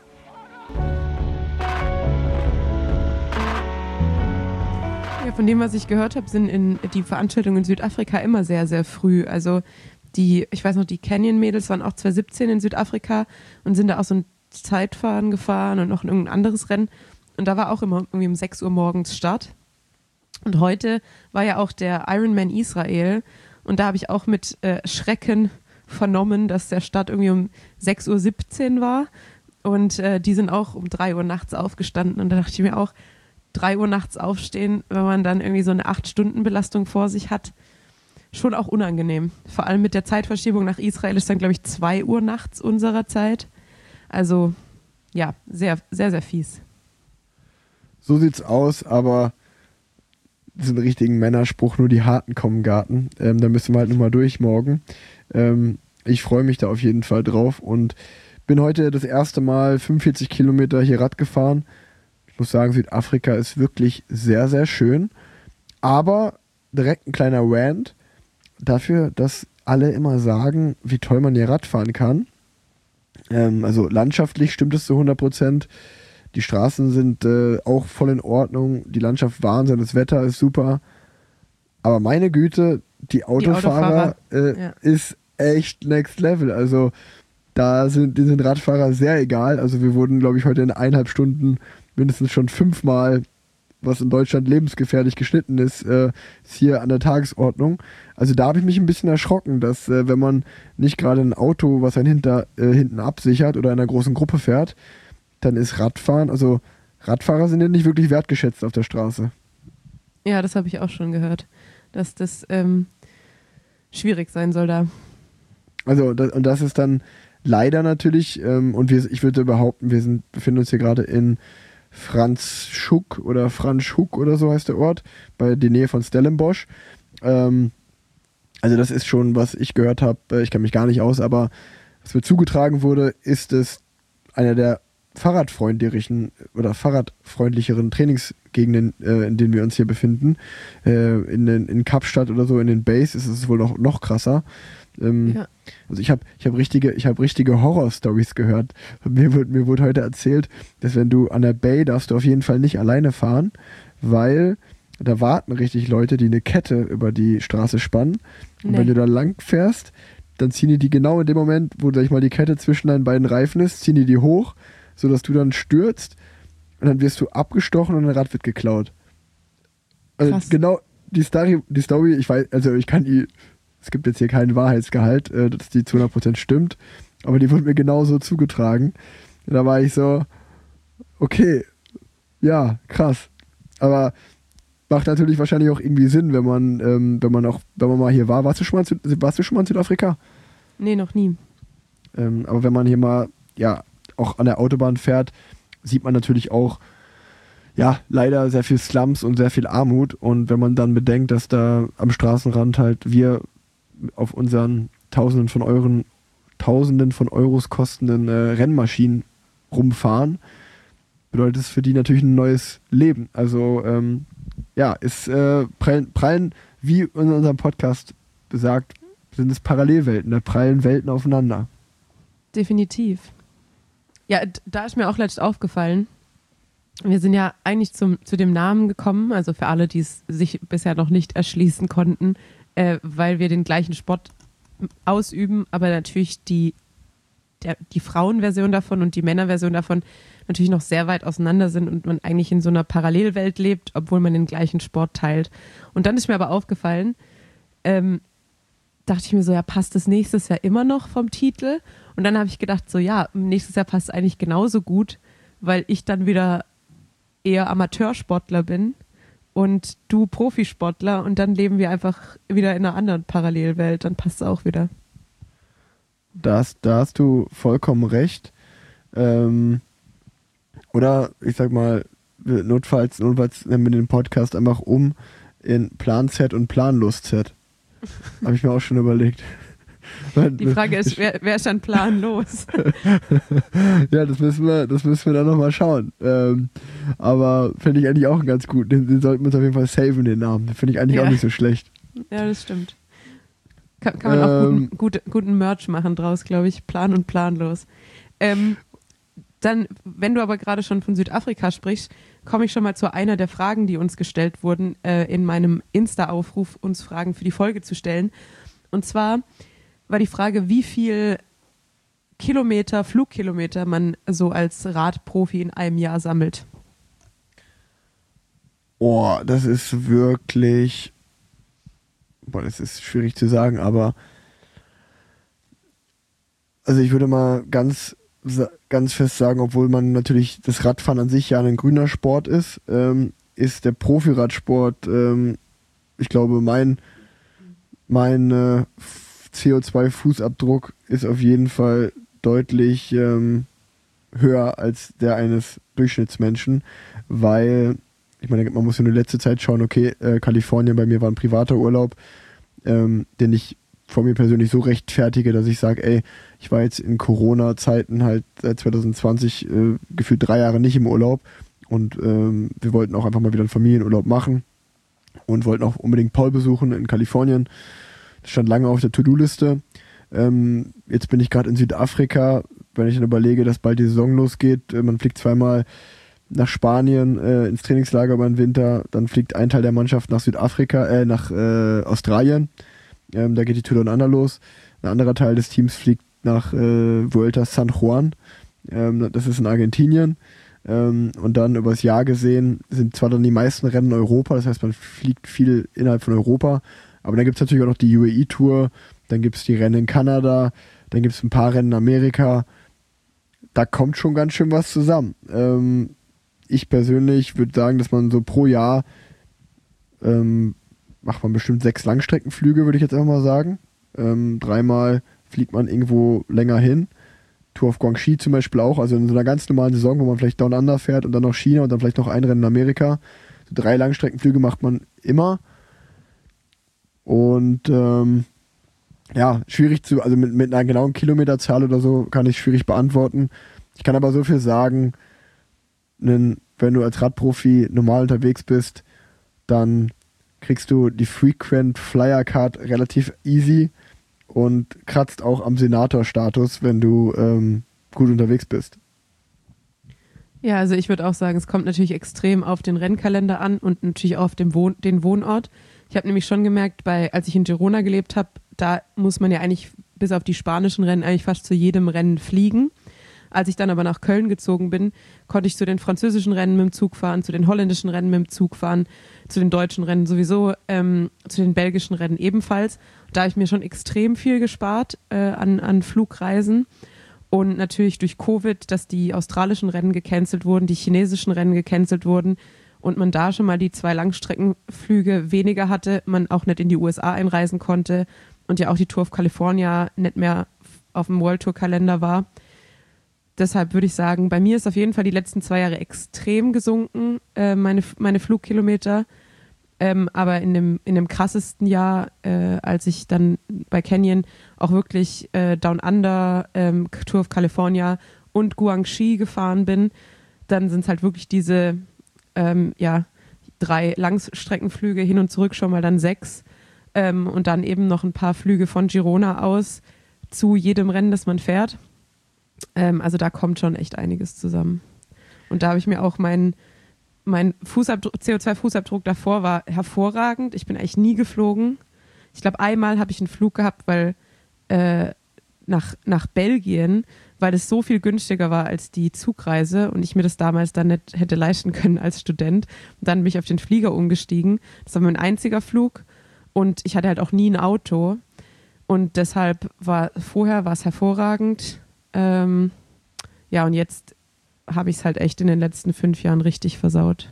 Ja, von dem, was ich gehört habe, sind in die Veranstaltungen in Südafrika immer sehr, sehr früh. Also die, ich weiß noch, die Canyon-Mädels waren auch zwanzig siebzehn in Südafrika und sind da auch so ein Zeitfahren gefahren und noch irgendein anderes Rennen. Und da war auch immer irgendwie um sechs Uhr morgens Start. Und heute war ja auch der Ironman Israel und da habe ich auch mit äh, Schrecken vernommen, dass der Start irgendwie um sechs Uhr siebzehn war und äh, die sind auch um drei Uhr nachts aufgestanden und da dachte ich mir auch, drei Uhr nachts aufstehen, wenn man dann irgendwie so eine acht Stunden Belastung vor sich hat, schon auch unangenehm. Vor allem mit der Zeitverschiebung nach Israel ist dann, glaube ich, zwei Uhr nachts unserer Zeit. Also ja, sehr, sehr, sehr fies. So sieht's aus, aber diesen richtigen Männerspruch, nur die Harten kommen Garten. Ähm, da müssen wir halt nochmal durch morgen. Ähm, ich freue mich da auf jeden Fall drauf und bin heute das erste Mal fünfundvierzig Kilometer hier Rad gefahren. Ich muss sagen, Südafrika ist wirklich sehr, sehr schön. Aber direkt ein kleiner Rant dafür, dass alle immer sagen, wie toll man hier Rad fahren kann. Ähm, also landschaftlich stimmt es zu hundert Prozent. Die Straßen sind äh, auch voll in Ordnung. Die Landschaft Wahnsinn, das Wetter ist super. Aber meine Güte, die Autofahrer, die Autofahrer äh, ja. ist echt next level. Also da sind, die sind Radfahrer sehr egal. Also wir wurden, glaube ich, heute in eineinhalb Stunden mindestens schon fünfmal, was in Deutschland lebensgefährlich geschnitten ist, äh, ist hier an der Tagesordnung. Also da habe ich mich ein bisschen erschrocken, dass äh, wenn man nicht gerade ein Auto, was einen hinter, äh, hinten absichert oder in einer großen Gruppe fährt, dann ist Radfahren, also Radfahrer sind ja nicht wirklich wertgeschätzt auf der Straße. Ja, das habe ich auch schon gehört, dass das ähm, schwierig sein soll da. Also das, und das ist dann leider natürlich, ähm, und wir, ich würde behaupten, wir sind, befinden uns hier gerade in Franschhoek oder Franschhoek oder so heißt der Ort, bei der Nähe von Stellenbosch. Ähm, also das ist schon, was ich gehört habe, ich kenne mich gar nicht aus, aber was mir zugetragen wurde, ist es einer der fahrradfreundlicheren oder fahrradfreundlicheren Trainingsgegenden, äh, in denen wir uns hier befinden. Äh, in, den, in Kapstadt oder so, in den Bays ist es wohl noch, noch krasser. Ähm, Ja. Also ich habe ich hab richtige, ich hab richtige Horror-Stories gehört. Mir wurde, mir wurde heute erzählt, dass wenn du an der Bay darfst du auf jeden Fall nicht alleine fahren, weil da warten richtig Leute, die eine Kette über die Straße spannen. Und Nee. wenn du da lang fährst, dann ziehen die die genau in dem Moment, wo, sag ich mal, die Kette zwischen deinen beiden Reifen ist, ziehen die die hoch, sodass du dann stürzt und dann wirst du abgestochen und dein Rad wird geklaut. Also Krass. genau die Story, die Story, ich weiß, also ich kann die, es gibt jetzt hier keinen Wahrheitsgehalt, äh, dass die zu hundert Prozent stimmt, aber die wurde mir genauso zugetragen. Und da war ich so, okay, ja, krass. Aber macht natürlich wahrscheinlich auch irgendwie Sinn, wenn man, ähm, wenn man auch, wenn man mal hier war. Warst du schon mal in, Süd- warst du schon mal in Südafrika? Nee, noch nie. Ähm, aber wenn man hier mal, ja, auch an der Autobahn fährt, sieht man natürlich auch, ja, leider sehr viel Slums und sehr viel Armut. Und wenn man dann bedenkt, dass da am Straßenrand halt wir auf unseren Tausenden von Euren, Tausenden von Euros kostenden äh, Rennmaschinen rumfahren, bedeutet es für die natürlich ein neues Leben. Also, ähm, ja, ist äh, prallen, prallen, wie in unserem Podcast besagt, sind es Parallelwelten, da prallen Welten aufeinander. Definitiv. Ja, d- da ist mir auch letztens aufgefallen, wir sind ja eigentlich zum, zu dem Namen gekommen, also für alle, die es sich bisher noch nicht erschließen konnten, äh, weil wir den gleichen Sport ausüben, aber natürlich die, der, die Frauenversion davon und die Männerversion davon natürlich noch sehr weit auseinander sind und man eigentlich in so einer Parallelwelt lebt, obwohl man den gleichen Sport teilt. Und dann ist mir aber aufgefallen, ähm, dachte ich mir so, ja, passt das nächstes Jahr immer noch vom Titel? Und dann habe ich gedacht, so ja, nächstes Jahr passt es eigentlich genauso gut, weil ich dann wieder eher Amateursportler bin und du Profisportler und dann leben wir einfach wieder in einer anderen Parallelwelt, dann passt es auch wieder. Da hast, da hast du vollkommen recht. Ähm, oder ich sag mal, notfalls, notfalls nennen wir den Podcast einfach um in Plan-Z und Planlos-Z. Habe ich mir auch schon überlegt. Die Frage ist, wer, wer ist dann planlos? Ja, das müssen wir, das müssen wir dann nochmal schauen. Ähm, aber finde ich eigentlich auch einen ganz gut. Den, den sollten wir uns auf jeden Fall saven, den Namen. Den finde ich eigentlich Ja. auch nicht so schlecht. Ja, das stimmt. Kann, kann man auch Ähm, guten, gute, guten Merch machen draus, glaube ich. Plan und planlos. Ähm, dann, wenn du aber gerade schon von Südafrika sprichst, komme ich schon mal zu einer der Fragen, die uns gestellt wurden, äh, in meinem Insta-Aufruf, uns Fragen für die Folge zu stellen. Und zwar war die Frage, wie viel Kilometer, Flugkilometer man so als Radprofi in einem Jahr sammelt. Oh, das ist wirklich, boah, das ist schwierig zu sagen, aber also ich würde mal ganz, ganz fest sagen, obwohl man natürlich das Radfahren an sich ja ein grüner Sport ist, ähm, ist der Profiradsport, ähm, ich glaube, mein, mein äh, C O zwei Fußabdruck ist auf jeden Fall deutlich ähm, höher als der eines Durchschnittsmenschen, weil, ich meine, man muss ja nur letzte Zeit schauen, okay, äh, Kalifornien bei mir war ein privater Urlaub, ähm, den ich von mir persönlich so rechtfertige, dass ich sage, ey, ich war jetzt in Corona-Zeiten halt seit zwanzig zwanzig äh, gefühlt drei Jahre nicht im Urlaub und ähm, wir wollten auch einfach mal wieder einen Familienurlaub machen und wollten auch unbedingt Paul besuchen in Kalifornien. Das stand lange auf der To-Do-Liste. Ähm, jetzt bin ich gerade in Südafrika, wenn ich dann überlege, dass bald die Saison losgeht. Äh, man fliegt zweimal nach Spanien äh, ins Trainingslager über den Winter, dann fliegt ein Teil der Mannschaft nach Südafrika, äh, nach äh, Australien. Ähm, da geht die Tour Down Under los. Ein anderer Teil des Teams fliegt nach äh, Vuelta San Juan. Ähm, das ist in Argentinien. Ähm, und dann übers Jahr gesehen sind zwar dann die meisten Rennen in Europa, das heißt, man fliegt viel innerhalb von Europa, aber dann gibt es natürlich auch noch die U A E-Tour, dann gibt es die Rennen in Kanada, dann gibt es ein paar Rennen in Amerika. Da kommt schon ganz schön was zusammen. Ähm, ich persönlich würde sagen, dass man so pro Jahr ähm, macht man bestimmt sechs Langstreckenflüge, würde ich jetzt einfach mal sagen. Ähm, dreimal fliegt man irgendwo länger hin. Tour of Guangxi zum Beispiel auch, also in so einer ganz normalen Saison, wo man vielleicht Down Under fährt und dann noch China und dann vielleicht noch ein Rennen in Amerika. So drei Langstreckenflüge macht man immer. Und ähm, ja, schwierig zu, also mit, mit einer genauen Kilometerzahl oder so kann ich schwierig beantworten. Ich kann aber so viel sagen, wenn du als Radprofi normal unterwegs bist, dann kriegst du die Frequent Flyer Card relativ easy und kratzt auch am Senator-Status, wenn du ähm, gut unterwegs bist. Ja, also ich würde auch sagen, es kommt natürlich extrem auf den Rennkalender an und natürlich auch auf den, Wohn- den Wohnort. Ich habe nämlich schon gemerkt, bei, als ich in Girona gelebt habe, da muss man ja eigentlich bis auf die spanischen Rennen eigentlich fast zu jedem Rennen fliegen. Als ich dann aber nach Köln gezogen bin, konnte ich zu den französischen Rennen mit dem Zug fahren, zu den holländischen Rennen mit dem Zug fahren, zu den deutschen Rennen sowieso, ähm, zu den belgischen Rennen ebenfalls. Da habe ich mir schon extrem viel gespart äh, an, an Flugreisen. Und natürlich durch Covid, dass die australischen Rennen gecancelt wurden, die chinesischen Rennen gecancelt wurden und man da schon mal die zwei Langstreckenflüge weniger hatte, man auch nicht in die U S A einreisen konnte und ja auch die Tour of California nicht mehr auf dem World Tour Kalender war. Deshalb würde ich sagen, bei mir ist auf jeden Fall die letzten zwei Jahre extrem gesunken, äh, meine, meine Flugkilometer. Ähm, aber in dem, in dem krassesten Jahr, äh, als ich dann bei Canyon auch wirklich äh, Down Under, ähm, Tour of California und Guangxi gefahren bin, dann sind es halt wirklich diese ähm, ja, drei Langstreckenflüge hin und zurück, schon mal dann sechs. Ähm, und dann eben noch ein paar Flüge von Girona aus zu jedem Rennen, das man fährt. Ähm, also da kommt schon echt einiges zusammen. Und da habe ich mir auch meinen Mein Fußabdruck, C O zwei Fußabdruck davor war hervorragend. Ich bin eigentlich nie geflogen. Ich glaube, einmal habe ich einen Flug gehabt, weil äh, nach, nach Belgien, weil es so viel günstiger war als die Zugreise und ich mir das damals dann nicht hätte leisten können als Student. Und dann bin ich auf den Flieger umgestiegen. Das war mein einziger Flug und ich hatte halt auch nie ein Auto. Und deshalb war vorher war es hervorragend. Ähm, ja, und jetzt habe ich es halt echt in den letzten fünf Jahren richtig versaut.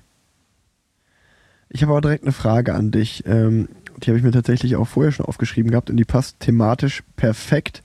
Ich habe aber direkt eine Frage an dich. Ähm, die habe ich mir tatsächlich auch vorher schon aufgeschrieben gehabt und die passt thematisch perfekt.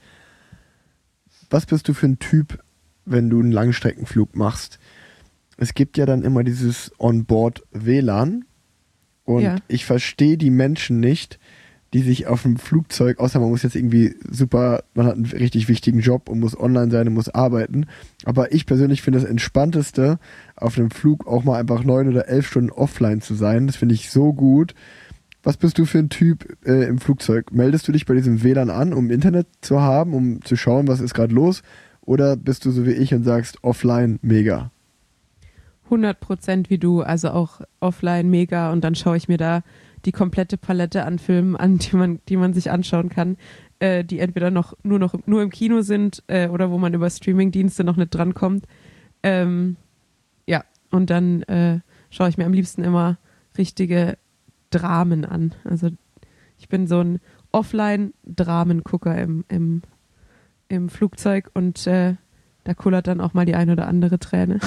Was bist du für ein Typ, wenn du einen Langstreckenflug machst? Es gibt ja dann immer dieses On-Board-W L A N und ja. Ich verstehe die Menschen nicht, die sich auf einem Flugzeug, außer man muss jetzt irgendwie super, man hat einen richtig wichtigen Job und muss online sein und muss arbeiten. Aber ich persönlich finde das Entspannteste, auf einem Flug auch mal einfach neun oder elf Stunden offline zu sein. Das finde ich so gut. Was bist du für ein Typ äh, im Flugzeug? Meldest du dich bei diesem W L A N an, um Internet zu haben, um zu schauen, was ist gerade los? Oder bist du so wie ich und sagst, offline mega? hundert Prozent wie du, also auch offline mega und dann schaue ich mir da die komplette Palette an Filmen an, die man, die man sich anschauen kann, äh, die entweder noch nur noch nur im Kino sind äh, oder wo man über Streamingdienste noch nicht drankommt. Ähm, ja, und dann äh, schaue ich mir am liebsten immer richtige Dramen an. Also ich bin so ein Offline-Dramengucker im, im, im Flugzeug und äh, da kullert dann auch mal die ein oder andere Träne.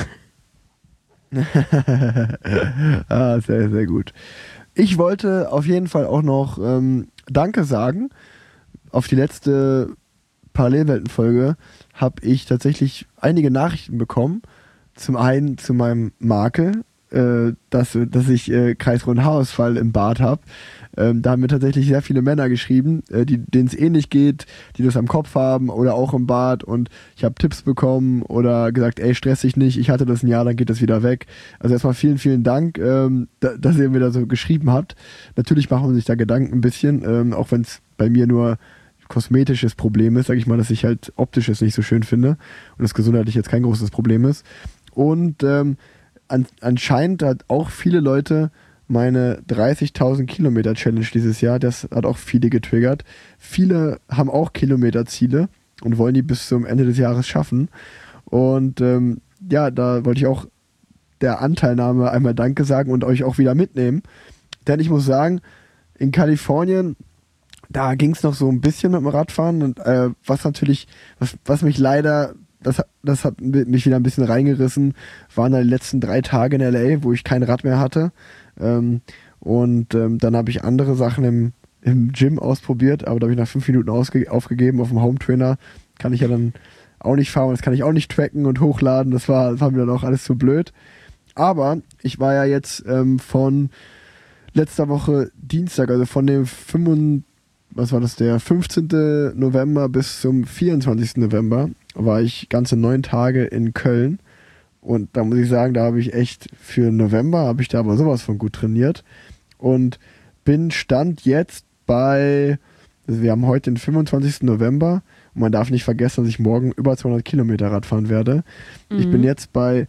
Ah, sehr, sehr gut. Ich wollte auf jeden Fall auch noch ähm, Danke sagen. Auf die letzte Parallelwelten-Folge habe ich tatsächlich einige Nachrichten bekommen. Zum einen zu meinem Makel, äh, dass, dass ich äh, kreisrunden Haarausfall im Bart habe. Ähm, da haben mir tatsächlich sehr viele Männer geschrieben, äh, die, denen es ähnlich geht, die das am Kopf haben oder auch im Bart, und ich habe Tipps bekommen oder gesagt, ey, stress dich nicht, ich hatte das ein Jahr, dann geht das wieder weg. Also erstmal vielen, vielen Dank, ähm, da, dass ihr mir da so geschrieben habt. Natürlich machen wir sich da Gedanken ein bisschen, ähm, auch wenn es bei mir nur kosmetisches Problem ist, sage ich mal, dass ich halt optisches nicht so schön finde und das gesundheitlich jetzt kein großes Problem ist. Und ähm, an, anscheinend hat auch viele Leute meine dreißigtausend Kilometer Challenge dieses Jahr, das hat auch viele getriggert. Viele haben auch Kilometerziele und wollen die bis zum Ende des Jahres schaffen. Und ähm, ja, da wollte ich auch der Anteilnahme einmal Danke sagen und euch auch wieder mitnehmen. Denn ich muss sagen, in Kalifornien, da ging es noch so ein bisschen mit dem Radfahren. Und äh, was natürlich, was, was mich leider, das, das hat mich wieder ein bisschen reingerissen, waren da die letzten drei Tage in L A, wo ich kein Rad mehr hatte. Ähm, und ähm, dann habe ich andere Sachen im, im Gym ausprobiert, aber da habe ich nach fünf Minuten ausge- aufgegeben auf dem Home Trainer. Kann ich ja dann auch nicht fahren, das kann ich auch nicht tracken und hochladen. Das war, das war mir dann auch alles zu blöd. Aber ich war ja jetzt ähm, von letzter Woche Dienstag, also von dem fünfundzwanzigsten was war das, der fünfzehnten November bis zum vierundzwanzigsten November war ich ganze neun Tage in Köln. Und da muss ich sagen, da habe ich echt für November, habe ich da aber sowas von gut trainiert. Und bin Stand jetzt bei, also wir haben heute den fünfundzwanzigsten November und man darf nicht vergessen, dass ich morgen über zweihundert Kilometer Rad fahren werde. Mhm. Ich bin jetzt bei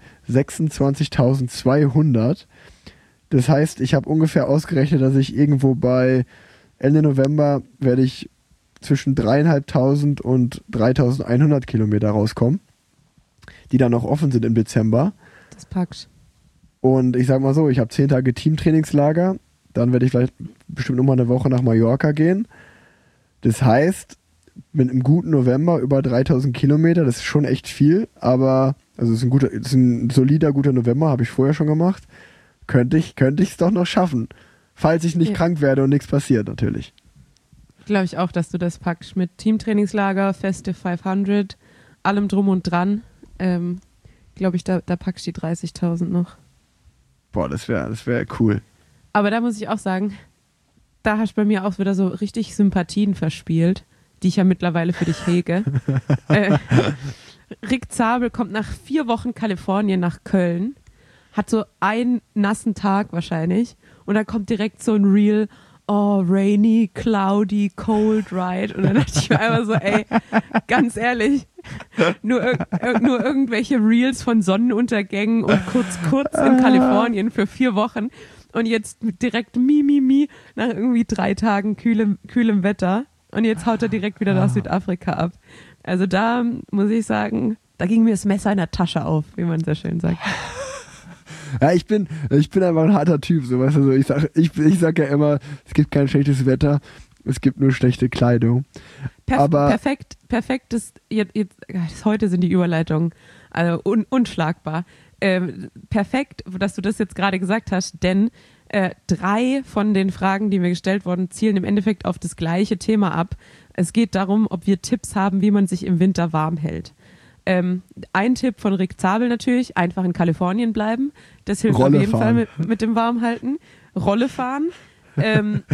sechsundzwanzigtausendzweihundert. Das heißt, ich habe ungefähr ausgerechnet, dass ich irgendwo bei Ende November werde ich zwischen dreieinhalbtausend und dreitausendeinhundert Kilometer rauskommen, die dann noch offen sind im Dezember. Das packt. Und ich sag mal so, ich habe zehn Tage Teamtrainingslager, dann werde ich vielleicht bestimmt nochmal eine Woche nach Mallorca gehen. Das heißt, mit einem guten November über dreitausend Kilometer, das ist schon echt viel, aber also es ist ein guter, es ist ein solider, guter November, habe ich vorher schon gemacht. Könnte ich könnte ich es doch noch schaffen. Falls ich nicht ja. krank werde und nichts passiert, natürlich. Glaube ich auch, dass du das packst. Mit Teamtrainingslager, Festive fünfhundert, allem drum und dran. Ähm, Glaube ich, da, da packst du die dreißigtausend noch. Boah, das wäre das wär cool. Aber da muss ich auch sagen, da hast du bei mir auch wieder so richtig Sympathien verspielt, die ich ja mittlerweile für dich hege. äh, Rick Zabel kommt nach vier Wochen Kalifornien nach Köln, hat so einen nassen Tag wahrscheinlich und dann kommt direkt so ein Reel, oh, rainy, cloudy, cold ride. Und dann dachte ich mir einfach so, ey, ganz ehrlich, nur, ir- nur irgendwelche Reels von Sonnenuntergängen und kurz, kurz in Kalifornien für vier Wochen und jetzt direkt mi, mi, mi nach irgendwie drei Tagen kühlem, kühlem Wetter und jetzt haut er direkt wieder nach Südafrika ab. Also da muss ich sagen, da ging mir das Messer in der Tasche auf, wie man sehr schön sagt. Ja, ich bin, ich bin einfach ein harter Typ, so, weißt du, so, ich sag, ich, ich sag ja immer, es gibt kein schlechtes Wetter, es gibt nur schlechte Kleidung. Perf- Aber perfekt, perfekt ist, jetzt, jetzt, heute sind die Überleitungen also un, unschlagbar. Ähm, perfekt, dass du das jetzt gerade gesagt hast, denn äh, drei von den Fragen, die mir gestellt wurden, zielen im Endeffekt auf das gleiche Thema ab. Es geht darum, ob wir Tipps haben, wie man sich im Winter warm hält. Ähm, ein Tipp von Rick Zabel natürlich, einfach in Kalifornien bleiben. Das hilft Rolle auf jeden fahren. Fall mit, mit dem Warmhalten. Rolle fahren. Ähm,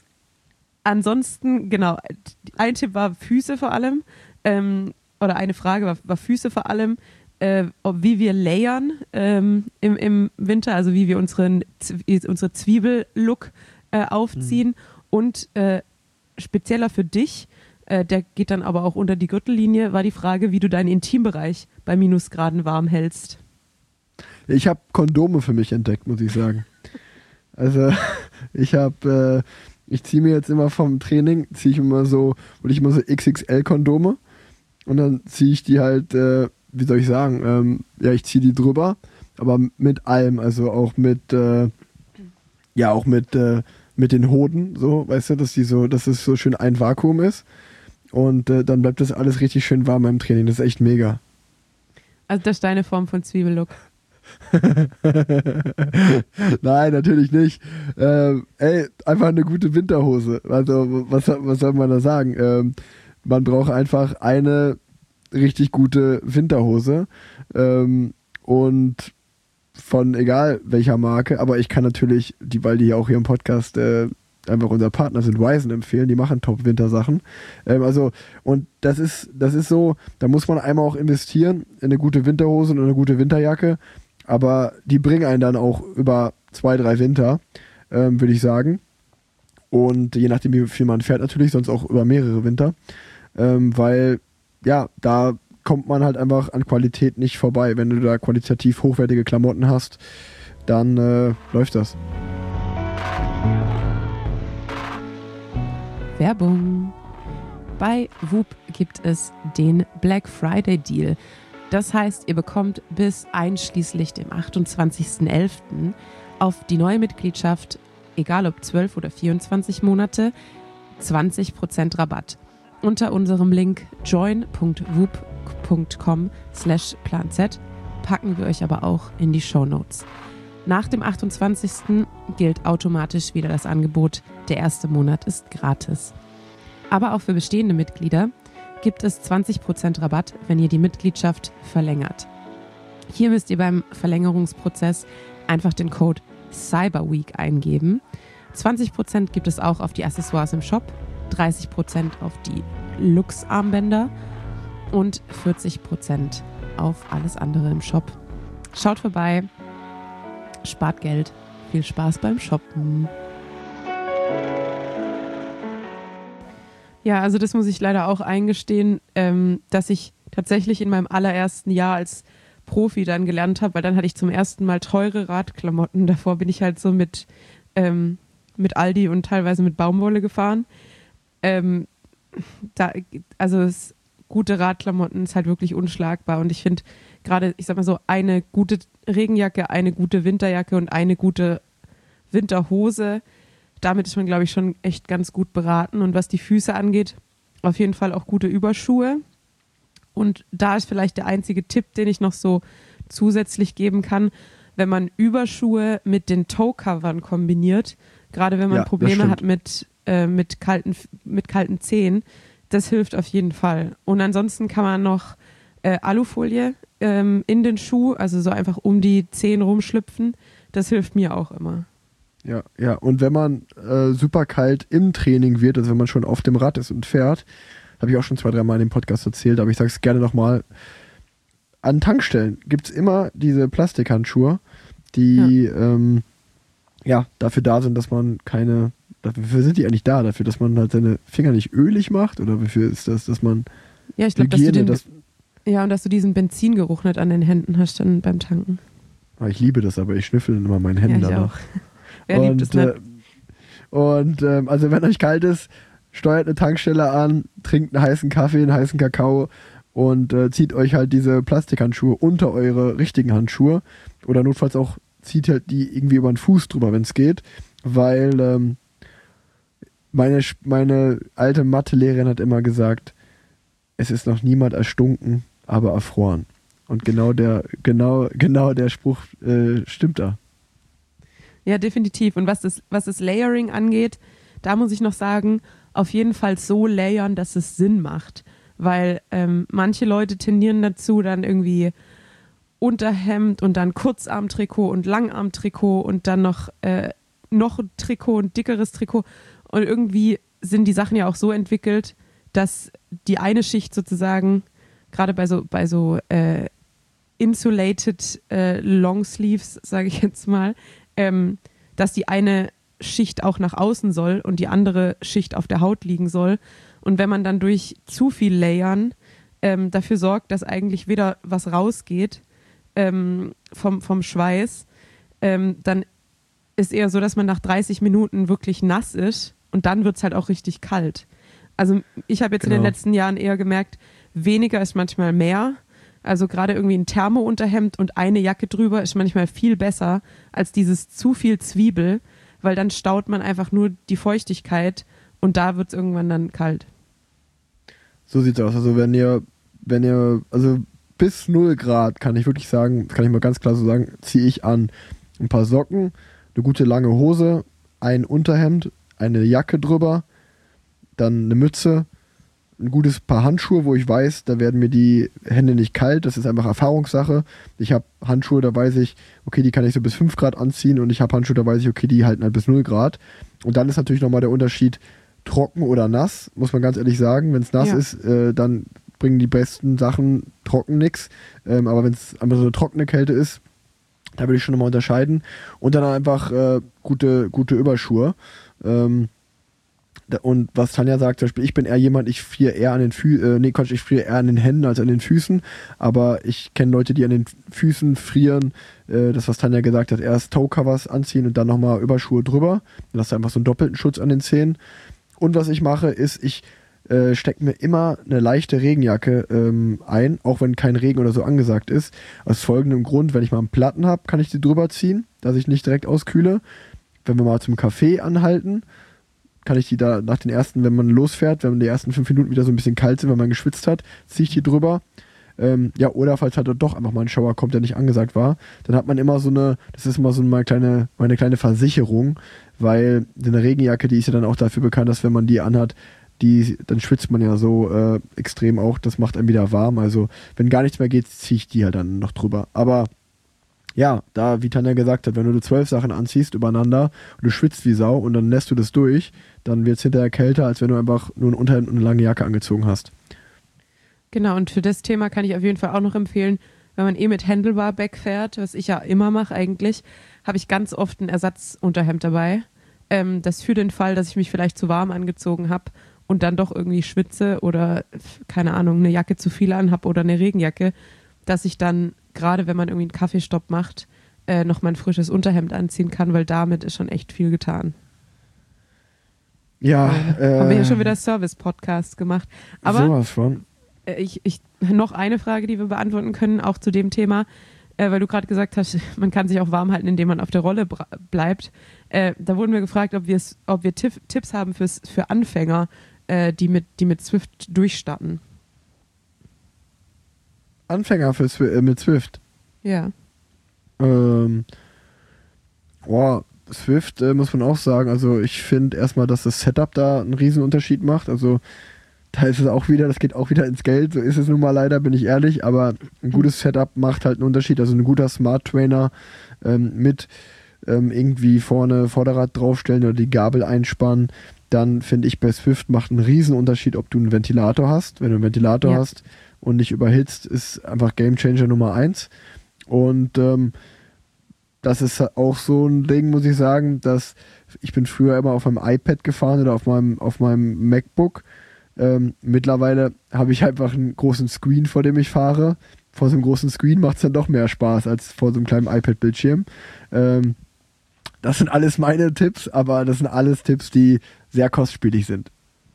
ansonsten, genau, ein Tipp war Füße vor allem. Ähm, oder eine Frage war, war Füße vor allem. Äh, ob, wie wir layern ähm, im, im Winter, also wie wir unseren, unsere Zwiebellook äh, aufziehen. Mhm. Und äh, spezieller für dich, äh, der geht dann aber auch unter die Gürtellinie, war die Frage, wie du deinen Intimbereich bei Minusgraden warm hältst. Ich habe Kondome für mich entdeckt, muss ich sagen. Also ich habe, äh, ich ziehe mir jetzt immer vom Training, ziehe ich immer so, und ich immer so X X L-Kondome und dann ziehe ich die halt, äh, wie soll ich sagen, ähm, ja, ich ziehe die drüber, aber mit allem, also auch mit, äh, ja, auch mit, äh, mit den Hoden, so, weißt du, dass die so, dass es so schön ein Vakuum ist. Und äh, dann bleibt das alles richtig schön warm beim Training. Das ist echt mega. Also das ist deine Form von Zwiebellook. Nein, natürlich nicht. Ähm, ey, einfach eine gute Winterhose. Also, was, was soll man da sagen? Ähm, man braucht einfach eine richtig gute Winterhose. Ähm, und von egal welcher Marke, aber ich kann natürlich, die, weil die ja auch hier im Podcast äh, einfach unser Partner sind, Ryzen empfehlen, die machen Top-Wintersachen. Ähm, also, und das ist, das ist so, da muss man einmal auch investieren in eine gute Winterhose und eine gute Winterjacke, aber die bringen einen dann auch über zwei, drei Winter, ähm, würde ich sagen. Und je nachdem, wie viel man fährt natürlich, sonst auch über mehrere Winter, ähm, weil, ja, da kommt man halt einfach an Qualität nicht vorbei. Wenn du da qualitativ hochwertige Klamotten hast, dann äh, läuft das. Werbung. Bei Whoop gibt es den Black Friday Deal. Das heißt, ihr bekommt bis einschließlich dem achtundzwanzigsten elften auf die neue Mitgliedschaft, egal ob zwölf oder vierundzwanzig Monate, zwanzig Prozent Rabatt. Unter unserem Link join punkt whoop punkt com slash planz packen wir euch aber auch in die Shownotes. Nach dem achtundzwanzigsten gilt automatisch wieder das Angebot, der erste Monat ist gratis. Aber auch für bestehende Mitglieder gibt es zwanzig Prozent Rabatt, wenn ihr die Mitgliedschaft verlängert. Hier müsst ihr beim Verlängerungsprozess einfach den Code CYBERWEEK eingeben. zwanzig Prozent gibt es auch auf die Accessoires im Shop, dreißig Prozent auf die Lux-Armbänder und vierzig Prozent auf alles andere im Shop. Schaut vorbei, spart Geld, viel Spaß beim Shoppen. Ja, also das muss ich leider auch eingestehen, ähm, dass ich tatsächlich in meinem allerersten Jahr als Profi dann gelernt habe, weil dann hatte ich zum ersten Mal teure Radklamotten. Davor bin ich halt so mit, ähm, mit Aldi und teilweise mit Baumwolle gefahren. Ähm, da, also es, gute Radklamotten ist halt wirklich unschlagbar und ich finde gerade, ich sag mal so, eine gute Regenjacke, eine gute Winterjacke und eine gute Winterhose, damit ist man, glaube ich, schon echt ganz gut beraten. Und was die Füße angeht, auf jeden Fall auch gute Überschuhe. Und da ist vielleicht der einzige Tipp, den ich noch so zusätzlich geben kann, wenn man Überschuhe mit den Toe-Covern kombiniert, gerade wenn man Ja, Probleme hat mit, äh, mit, kalten, mit kalten Zehen, das hilft auf jeden Fall. Und ansonsten kann man noch äh, Alufolie ähm, in den Schuh, also so einfach um die Zehen rumschlüpfen, das hilft mir auch immer. Ja, ja. Und wenn man äh, super kalt im Training wird, also wenn man schon auf dem Rad ist und fährt, habe ich auch schon zwei, drei Mal in dem Podcast erzählt, aber ich sage es gerne nochmal, an Tankstellen gibt es immer diese Plastikhandschuhe, die ja. Ähm, ja, dafür da sind, dass man keine, dafür sind die eigentlich da, dafür, dass man halt seine Finger nicht ölig macht, oder wofür ist das, dass man ja, ich glaube, dass du den, das, ja, und dass du diesen Benzingeruch nicht an den Händen hast dann beim Tanken. Ich liebe das, aber ich schnüffel immer meinen Händen ja, ich danach. Auch. Wer liebt es nicht? Äh, und ähm, also wenn euch kalt ist, steuert eine Tankstelle an, trinkt einen heißen Kaffee, einen heißen Kakao und äh, zieht euch halt diese Plastikhandschuhe unter eure richtigen Handschuhe oder notfalls auch zieht halt die irgendwie über den Fuß drüber, wenn es geht, weil ähm, meine, meine alte Mathelehrerin hat immer gesagt, es ist noch niemand erstunken, aber erfroren. Und genau der, genau, genau der Spruch äh, stimmt da. Ja, definitiv. Und was das, was das Layering angeht, da muss ich noch sagen, auf jeden Fall so layern, dass es Sinn macht. Weil ähm, manche Leute tendieren dazu, dann irgendwie Unterhemd und dann Kurzarmtrikot und Langarmtrikot und dann noch, äh, noch ein Trikot, ein dickeres Trikot. Und irgendwie sind die Sachen ja auch so entwickelt, dass die eine Schicht sozusagen, gerade bei so, bei so äh, insulated äh, Longsleeves, sage ich jetzt mal, ähm, dass die eine Schicht auch nach außen soll und die andere Schicht auf der Haut liegen soll. Und wenn man dann durch zu viel Layern ähm, dafür sorgt, dass eigentlich wieder was rausgeht ähm, vom, vom Schweiß, ähm, dann ist eher so, dass man nach dreißig Minuten wirklich nass ist und dann wird es halt auch richtig kalt. Also ich habe jetzt genau. in den letzten Jahren eher gemerkt, weniger ist manchmal mehr. Also gerade irgendwie ein Thermo-Unterhemd und eine Jacke drüber ist manchmal viel besser als dieses zu viel Zwiebel, weil dann staut man einfach nur die Feuchtigkeit und da wird es irgendwann dann kalt. So sieht's aus. Also wenn ihr, wenn ihr, also bis null Grad kann ich wirklich sagen, kann ich mal ganz klar so sagen, ziehe ich an ein paar Socken, eine gute lange Hose, ein Unterhemd, eine Jacke drüber, dann eine Mütze, ein gutes Paar Handschuhe, wo ich weiß, da werden mir die Hände nicht kalt. Das ist einfach Erfahrungssache. Ich habe Handschuhe, da weiß ich, okay, die kann ich so bis fünf Grad anziehen und ich habe Handschuhe, da weiß ich, okay, die halten halt bis null Grad. Und dann ist natürlich nochmal der Unterschied trocken oder nass, muss man ganz ehrlich sagen. Wenn es nass Ja. ist, äh, dann bringen die besten Sachen trocken nichts. Ähm, aber wenn es einfach so eine trockene Kälte ist, da würde ich schon nochmal unterscheiden. Und dann einfach äh, gute, gute Überschuhe. Ähm, Und was Tanja sagt, zum Beispiel, ich bin eher jemand, ich friere eher an den Füßen, äh, nee, Quatsch, ich friere eher an den Händen als an den Füßen, aber ich kenne Leute, die an den Füßen frieren, äh, das, was Tanja gesagt hat, erst Toe-Covers anziehen und dann nochmal Überschuhe drüber, dann hast du einfach so einen doppelten Schutz an den Zehen. Und was ich mache, ist, ich äh, stecke mir immer eine leichte Regenjacke ähm, ein, auch wenn kein Regen oder so angesagt ist, aus folgendem Grund, wenn ich mal einen Platten habe, kann ich die drüber ziehen, dass ich nicht direkt auskühle. Wenn wir mal zum Café anhalten, kann ich die da nach den ersten, wenn man losfährt, wenn die ersten fünf Minuten wieder so ein bisschen kalt sind, wenn man geschwitzt hat, ziehe ich die drüber. Ähm, ja, oder falls halt doch einfach mal ein Schauer kommt, der nicht angesagt war, dann hat man immer so eine, das ist immer so eine kleine, eine kleine Versicherung, weil eine Regenjacke, die ist ja dann auch dafür bekannt, dass wenn man die anhat, die, dann schwitzt man ja so äh, extrem auch, das macht einen wieder warm. Also wenn gar nichts mehr geht, ziehe ich die halt dann noch drüber. Aber ja, da, wie Tanja gesagt hat, wenn du zwölf Sachen anziehst übereinander und du schwitzt wie Sau und dann lässt du das durch, dann wird es hinterher kälter, als wenn du einfach nur ein Unterhemd und eine lange Jacke angezogen hast. Genau, und für das Thema kann ich auf jeden Fall auch noch empfehlen, wenn man eh mit Handlebar-Bag fährt, was ich ja immer mache eigentlich, habe ich ganz oft ein Ersatzunterhemd dabei. Ähm, das für den Fall, dass ich mich vielleicht zu warm angezogen habe und dann doch irgendwie schwitze oder, keine Ahnung, eine Jacke zu viel anhab oder eine Regenjacke, dass ich dann, gerade wenn man irgendwie einen Kaffeestopp macht, äh, noch mal ein frisches Unterhemd anziehen kann, weil damit ist schon echt viel getan. Ja, äh, Haben wir hier schon wieder Service-Podcast gemacht. Aber sowas von. äh, ich, ich, noch eine Frage, die wir beantworten können, auch zu dem Thema, äh, weil du gerade gesagt hast, man kann sich auch warm halten, indem man auf der Rolle bra- bleibt. Äh, da wurden wir gefragt, ob, ob wir Tiff- Tipps haben fürs, für Anfänger, äh, die, mit, die mit Zwift durchstarten. Anfänger für Zwi- äh, mit Zwift. Ja. Ähm, boah, Zwift äh, muss man auch sagen, also ich finde erstmal, dass das Setup da einen riesen Unterschied macht, also da ist es auch wieder, das geht auch wieder ins Geld, so ist es nun mal leider, bin ich ehrlich, aber ein gutes Setup macht halt einen Unterschied, also ein guter Smart Trainer ähm, mit ähm, irgendwie vorne Vorderrad draufstellen oder die Gabel einspannen, dann finde ich bei Zwift macht einen riesen Unterschied, ob du einen Ventilator hast, wenn du einen Ventilator Ja. hast und nicht überhitzt, ist einfach Gamechanger Nummer eins und ähm, das ist auch so ein Ding, muss ich sagen, dass ich bin früher immer auf meinem iPad gefahren oder auf meinem, auf meinem MacBook. Ähm, mittlerweile habe ich einfach einen großen Screen, vor dem ich fahre. Vor so einem großen Screen macht es dann doch mehr Spaß als vor so einem kleinen iPad-Bildschirm. Ähm, das sind alles meine Tipps, aber das sind alles Tipps, die sehr kostspielig sind.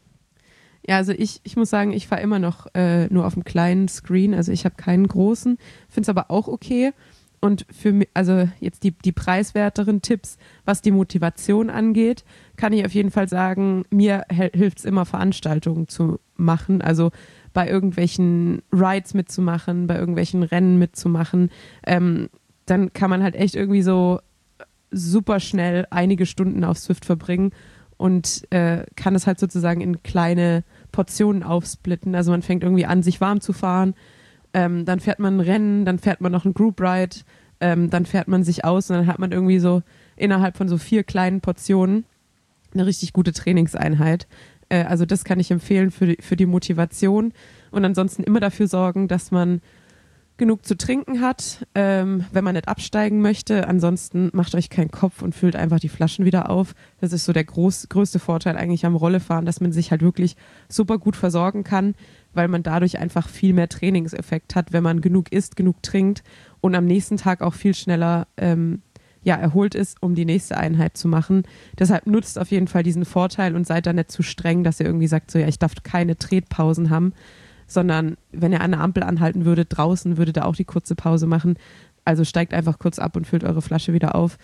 Ja, also ich, ich muss sagen, ich fahre immer noch äh, nur auf dem kleinen Screen, also ich habe keinen großen, finde es aber auch okay. Und für mich, also jetzt die, die preiswerteren Tipps, was die Motivation angeht, kann ich auf jeden Fall sagen, mir hilft es immer, Veranstaltungen zu machen, also bei irgendwelchen Rides mitzumachen, bei irgendwelchen Rennen mitzumachen. Ähm, dann kann man halt echt irgendwie so super schnell einige Stunden auf Zwift verbringen und äh, kann es halt sozusagen in kleine Portionen aufsplitten. Also man fängt irgendwie an, sich warm zu fahren, ähm, dann fährt man ein Rennen, dann fährt man noch ein Group Ride, ähm, dann fährt man sich aus und dann hat man irgendwie so innerhalb von so vier kleinen Portionen eine richtig gute Trainingseinheit. Äh, also das kann ich empfehlen für die, für die Motivation und ansonsten immer dafür sorgen, dass man genug zu trinken hat, ähm, wenn man nicht absteigen möchte. Ansonsten macht euch keinen Kopf und füllt einfach die Flaschen wieder auf. Das ist so der groß, größte Vorteil eigentlich am Rollefahren, dass man sich halt wirklich super gut versorgen kann, weil man dadurch einfach viel mehr Trainingseffekt hat, wenn man genug isst, genug trinkt und am nächsten Tag auch viel schneller ähm, ja, erholt ist, um die nächste Einheit zu machen. Deshalb nutzt auf jeden Fall diesen Vorteil und seid da nicht zu streng, dass ihr irgendwie sagt, so ja, ich darf keine Tretpausen haben, sondern wenn ihr an der Ampel anhalten würdet, draußen würdet ihr auch die kurze Pause machen. Also steigt einfach kurz ab und füllt eure Flasche wieder auf.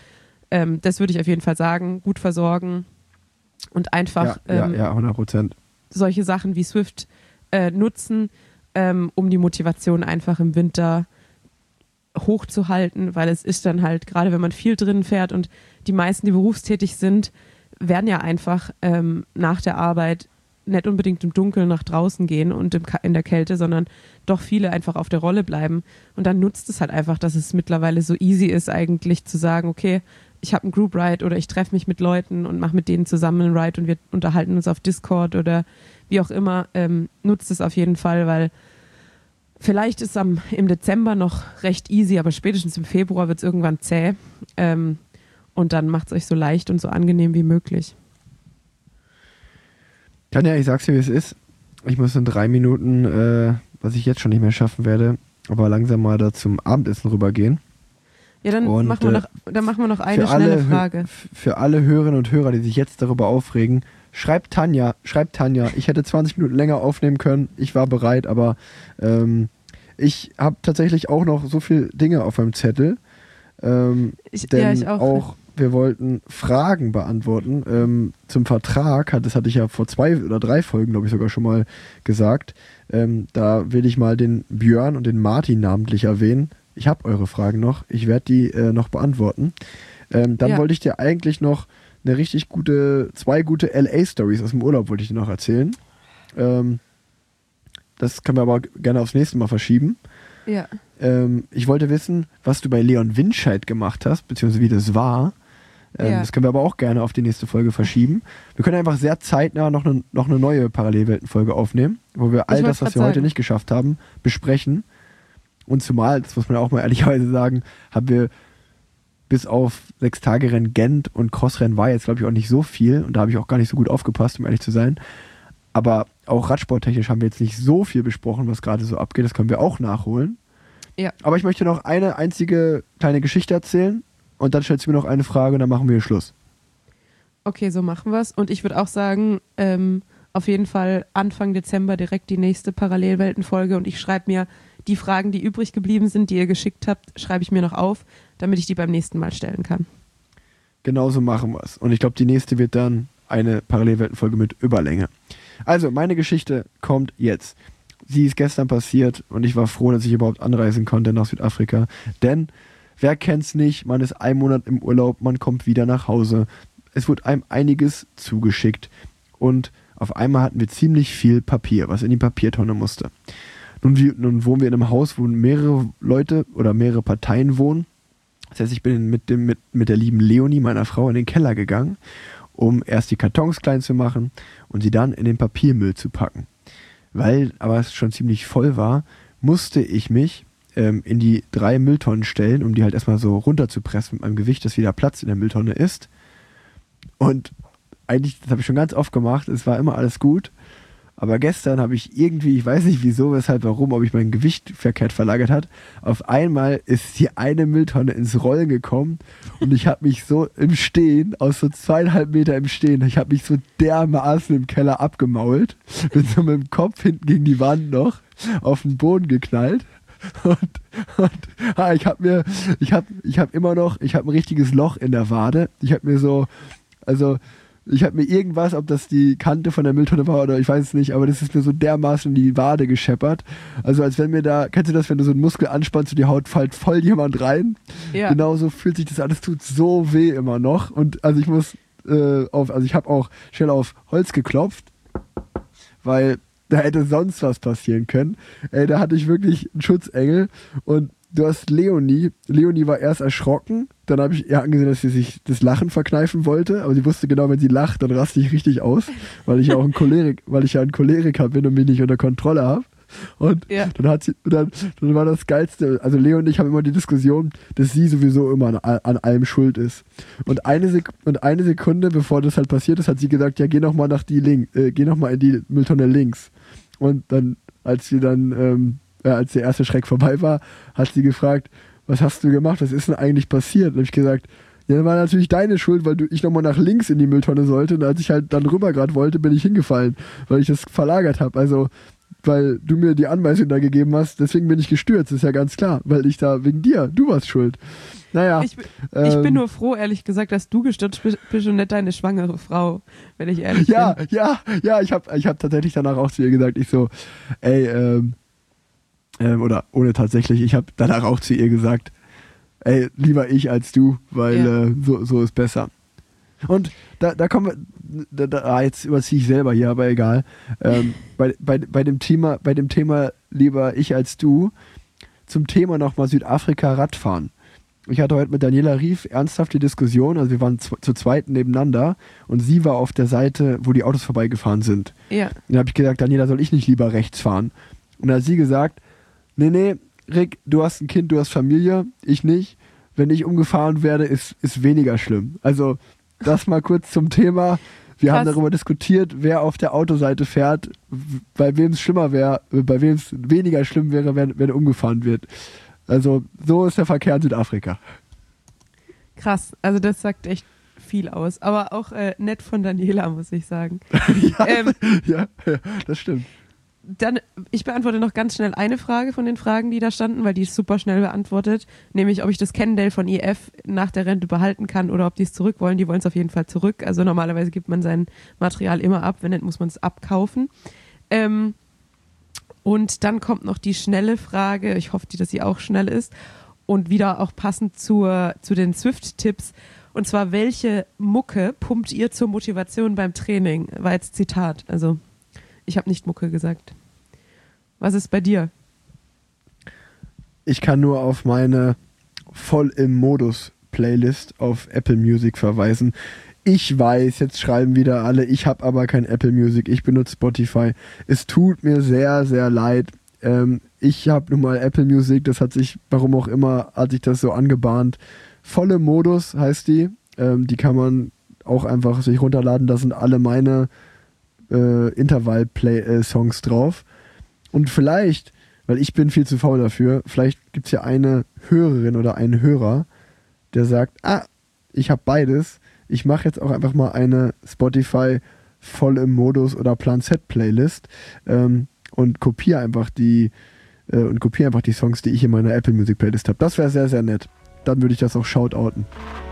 ähm, das würde ich auf jeden Fall sagen, gut versorgen und einfach Ja, ähm, ja, ja, hundert Prozent. solche Sachen wie Swift äh, nutzen, ähm, um die Motivation einfach im Winter hochzuhalten, weil es ist dann halt, gerade wenn man viel drin fährt und die meisten, die berufstätig sind, werden ja einfach ähm, nach der Arbeit nicht unbedingt im Dunkeln nach draußen gehen und im, in der Kälte, sondern doch viele einfach auf der Rolle bleiben. Und dann nutzt es halt einfach, dass es mittlerweile so easy ist, eigentlich zu sagen, okay, ich habe einen Group Ride oder ich treffe mich mit Leuten und mache mit denen zusammen einen Ride und wir unterhalten uns auf Discord oder wie auch immer. Ähm, nutzt es auf jeden Fall, weil vielleicht ist am im Dezember noch recht easy, aber spätestens im Februar wird es irgendwann zäh. Ähm, und dann macht es euch so leicht und so angenehm wie möglich. Tanja, ich sag's dir, wie es ist. Ich muss in drei Minuten, äh, was ich jetzt schon nicht mehr schaffen werde, aber langsam mal da zum Abendessen rübergehen. Ja, dann, Und, machen, wir äh, noch, dann machen wir noch eine für schnelle alle, Frage. Hö- Für alle Hörerinnen und Hörer, die sich jetzt darüber aufregen, schreibt Tanja, schreibt Tanja. Ich hätte zwanzig Minuten länger aufnehmen können. Ich war bereit, aber ähm, ich habe tatsächlich auch noch so viele Dinge auf meinem Zettel. Ähm, Ich, denn ja, ich auch. auch wir wollten Fragen beantworten. Ähm, zum Vertrag, hat, das hatte ich ja vor zwei oder drei Folgen, glaube ich, sogar schon mal gesagt. Ähm, da will ich mal den Björn und den Martin namentlich erwähnen. Ich habe eure Fragen noch. Ich werde die äh, noch beantworten. Ähm, dann Ja. wollte ich dir eigentlich noch eine richtig gute, zwei gute L A-Stories aus dem Urlaub wollte ich dir noch erzählen. Ähm, das können wir aber gerne aufs nächste Mal verschieben. Ja. Ähm, ich wollte wissen, was du bei Leon Winscheid gemacht hast, beziehungsweise wie das war. Ähm, Ja. Das können wir aber auch gerne auf die nächste Folge verschieben. Wir können einfach sehr zeitnah noch eine, noch eine neue Parallelwelten-Folge aufnehmen, wo wir all Ich das, wollte was wir grad heute sagen. nicht geschafft haben, besprechen. Und zumal, das muss man auch mal ehrlicherweise sagen, haben wir bis auf sechs Tage Rennen Gent und Crossrennen war jetzt, glaube ich, auch nicht so viel. Und da habe ich auch gar nicht so gut aufgepasst, um ehrlich zu sein. Aber auch radsporttechnisch haben wir jetzt nicht so viel besprochen, was gerade so abgeht. Das können wir auch nachholen. Ja. Aber ich möchte noch eine einzige kleine Geschichte erzählen. Und dann stellst du mir noch eine Frage und dann machen wir Schluss. Okay, so machen wir es. Und ich würde auch sagen, ähm, auf jeden Fall Anfang Dezember direkt die nächste Parallelwelten-Folge und ich schreibe mir die Fragen, die übrig geblieben sind, die ihr geschickt habt, schreibe ich mir noch auf, damit ich die beim nächsten Mal stellen kann. Genauso machen wir es. Und ich glaube, die nächste wird dann eine Parallelwelten-Folge mit Überlänge. Also, meine Geschichte kommt jetzt. Sie ist gestern passiert und ich war froh, dass ich überhaupt anreisen konnte nach Südafrika. Denn, wer kennt's nicht, man ist einen Monat im Urlaub, man kommt wieder nach Hause. Es wurde einem einiges zugeschickt und auf einmal hatten wir ziemlich viel Papier, was in die Papiertonne musste. Nun, wie, nun wohnen wir in einem Haus, wo mehrere Leute oder mehrere Parteien wohnen. Das heißt, ich bin mit, dem, mit, mit der lieben Leonie, meiner Frau, in den Keller gegangen, um erst die Kartons klein zu machen und sie dann in den Papiermüll zu packen. Weil aber es schon ziemlich voll war, musste ich mich ähm, in die drei Mülltonnen stellen, um die halt erstmal so runterzupressen mit meinem Gewicht, dass wieder Platz in der Mülltonne ist. Und eigentlich, das habe ich schon ganz oft gemacht, es war immer alles gut. Aber gestern habe ich irgendwie, ich weiß nicht wieso, weshalb, warum, ob ich mein Gewicht verkehrt verlagert hat. Auf einmal ist die eine Mülltonne ins Rollen gekommen und ich habe mich so im Stehen, aus so zweieinhalb Meter im Stehen, ich habe mich so dermaßen im Keller abgemault, bin so mit dem Kopf hinten gegen die Wand noch auf den Boden geknallt. Und, und ah, ich habe mir, ich habe ich hab immer noch, ich habe ein richtiges Loch in der Wade. Ich habe mir so, also ich habe mir irgendwas, ob das die Kante von der Mülltonne war oder ich weiß es nicht, aber das ist mir so dermaßen in die Wade gescheppert. Also als wenn mir da, kennst du das, wenn du so einen Muskel anspannst und die Haut fällt voll jemand rein? Ja. Genauso fühlt sich das alles, tut so weh immer noch. Und also ich muss äh, auf, also ich habe auch schnell auf Holz geklopft, weil da hätte sonst was passieren können. Ey, da hatte ich wirklich einen Schutzengel und du hast Leonie. Leonie war erst erschrocken. Dann habe ich ihr angesehen, dass sie sich das Lachen verkneifen wollte. Aber sie wusste genau, wenn sie lacht, dann raste ich richtig aus. Weil ich ja auch ein Cholerik, weil ich ja ein Choleriker bin und mich nicht unter Kontrolle habe. Und Ja. dann hat sie, dann, dann war das Geilste. Also Leo und ich haben immer die Diskussion, dass sie sowieso immer an, an allem schuld ist. Und eine, Sek- und eine Sekunde, bevor das halt passiert ist, hat sie gesagt, ja, geh noch mal nach die Link, äh, geh noch mal in die Mülltonne links. Und dann, als sie dann, ähm, äh, als der erste Schreck vorbei war, hat sie gefragt, was hast du gemacht? Was ist denn eigentlich passiert? Und hab ich gesagt, ja, das war natürlich deine Schuld, weil du, ich nochmal nach links in die Mülltonne sollte. Und als ich halt dann rüber gerade wollte, bin ich hingefallen, weil ich das verlagert habe. Also, weil du mir die Anweisung da gegeben hast, deswegen bin ich gestürzt, ist ja ganz klar. Weil ich da, wegen dir, du warst schuld. Naja. Ich, ähm, ich bin nur froh, ehrlich gesagt, dass du gestürzt bist und nicht deine schwangere Frau, wenn ich ehrlich ja, bin. Ja, ja, ja, ich habe ich hab tatsächlich danach auch zu ihr gesagt, ich so, ey, ähm, ähm oder ohne tatsächlich, ich habe danach auch zu ihr gesagt, ey, lieber ich als du, weil ja. äh, so, so ist besser. Und da, da kommen wir, da, da, jetzt überziehe ich selber hier, aber egal. Ähm, bei, bei, bei, dem Thema, bei dem Thema lieber ich als du, zum Thema nochmal Südafrika Radfahren. Ich hatte heute mit Daniela Rief ernsthaft die Diskussion, also wir waren zu, zu zweit nebeneinander und sie war auf der Seite, wo die Autos vorbeigefahren sind. Ja. Und dann habe ich gesagt, Daniela, soll ich nicht lieber rechts fahren? Und dann hat sie gesagt, nee, nee, Rick, du hast ein Kind, du hast Familie, ich nicht. Wenn ich umgefahren werde, ist, ist weniger schlimm. Also das mal kurz zum Thema. Wir Krass. haben darüber diskutiert, wer auf der Autoseite fährt, bei wem es schlimmer wäre, bei wem es weniger schlimm wäre, wenn, wenn umgefahren wird. Also so ist der Verkehr in Südafrika. Krass, also das sagt echt viel aus. Aber auch äh, nett von Daniela, muss ich sagen. ja, ähm, ja, das stimmt. Dann, ich beantworte noch ganz schnell eine Frage von den Fragen, die da standen, weil die ist super schnell beantwortet, nämlich ob ich das Cannondale von I F nach der Rente behalten kann oder ob die es zurück wollen. Die wollen es auf jeden Fall zurück. Also normalerweise gibt man sein Material immer ab, wenn nicht, muss man es abkaufen. Ähm, und dann kommt noch die schnelle Frage, ich hoffe, dass sie auch schnell ist und wieder auch passend zur, zu den Zwift-Tipps. Und zwar, welche Mucke pumpt ihr zur Motivation beim Training? War jetzt Zitat, also ich habe nicht Mucke gesagt. Was ist bei dir? Ich kann nur auf meine Voll im Modus Playlist auf Apple Music verweisen. Ich weiß, jetzt schreiben wieder alle, ich habe aber kein Apple Music, ich benutze Spotify. Es tut mir sehr, sehr leid. Ähm, ich habe nun mal Apple Music, das hat sich, warum auch immer, hat sich das so angebahnt. Voll im Modus heißt die. Ähm, die kann man auch einfach sich runterladen. Da sind alle meine Äh, Intervall-Play-Songs drauf. Und vielleicht, weil ich bin viel zu faul dafür, vielleicht gibt es ja eine Hörerin oder einen Hörer, der sagt, ah, ich habe beides. Ich mache jetzt auch einfach mal eine Spotify voll im Modus oder Plan Z Playlist ähm, und kopiere einfach die äh, und kopiere einfach die Songs, die ich in meiner Apple Music Playlist habe. Das wäre sehr, sehr nett. Dann würde ich das auch shoutouten.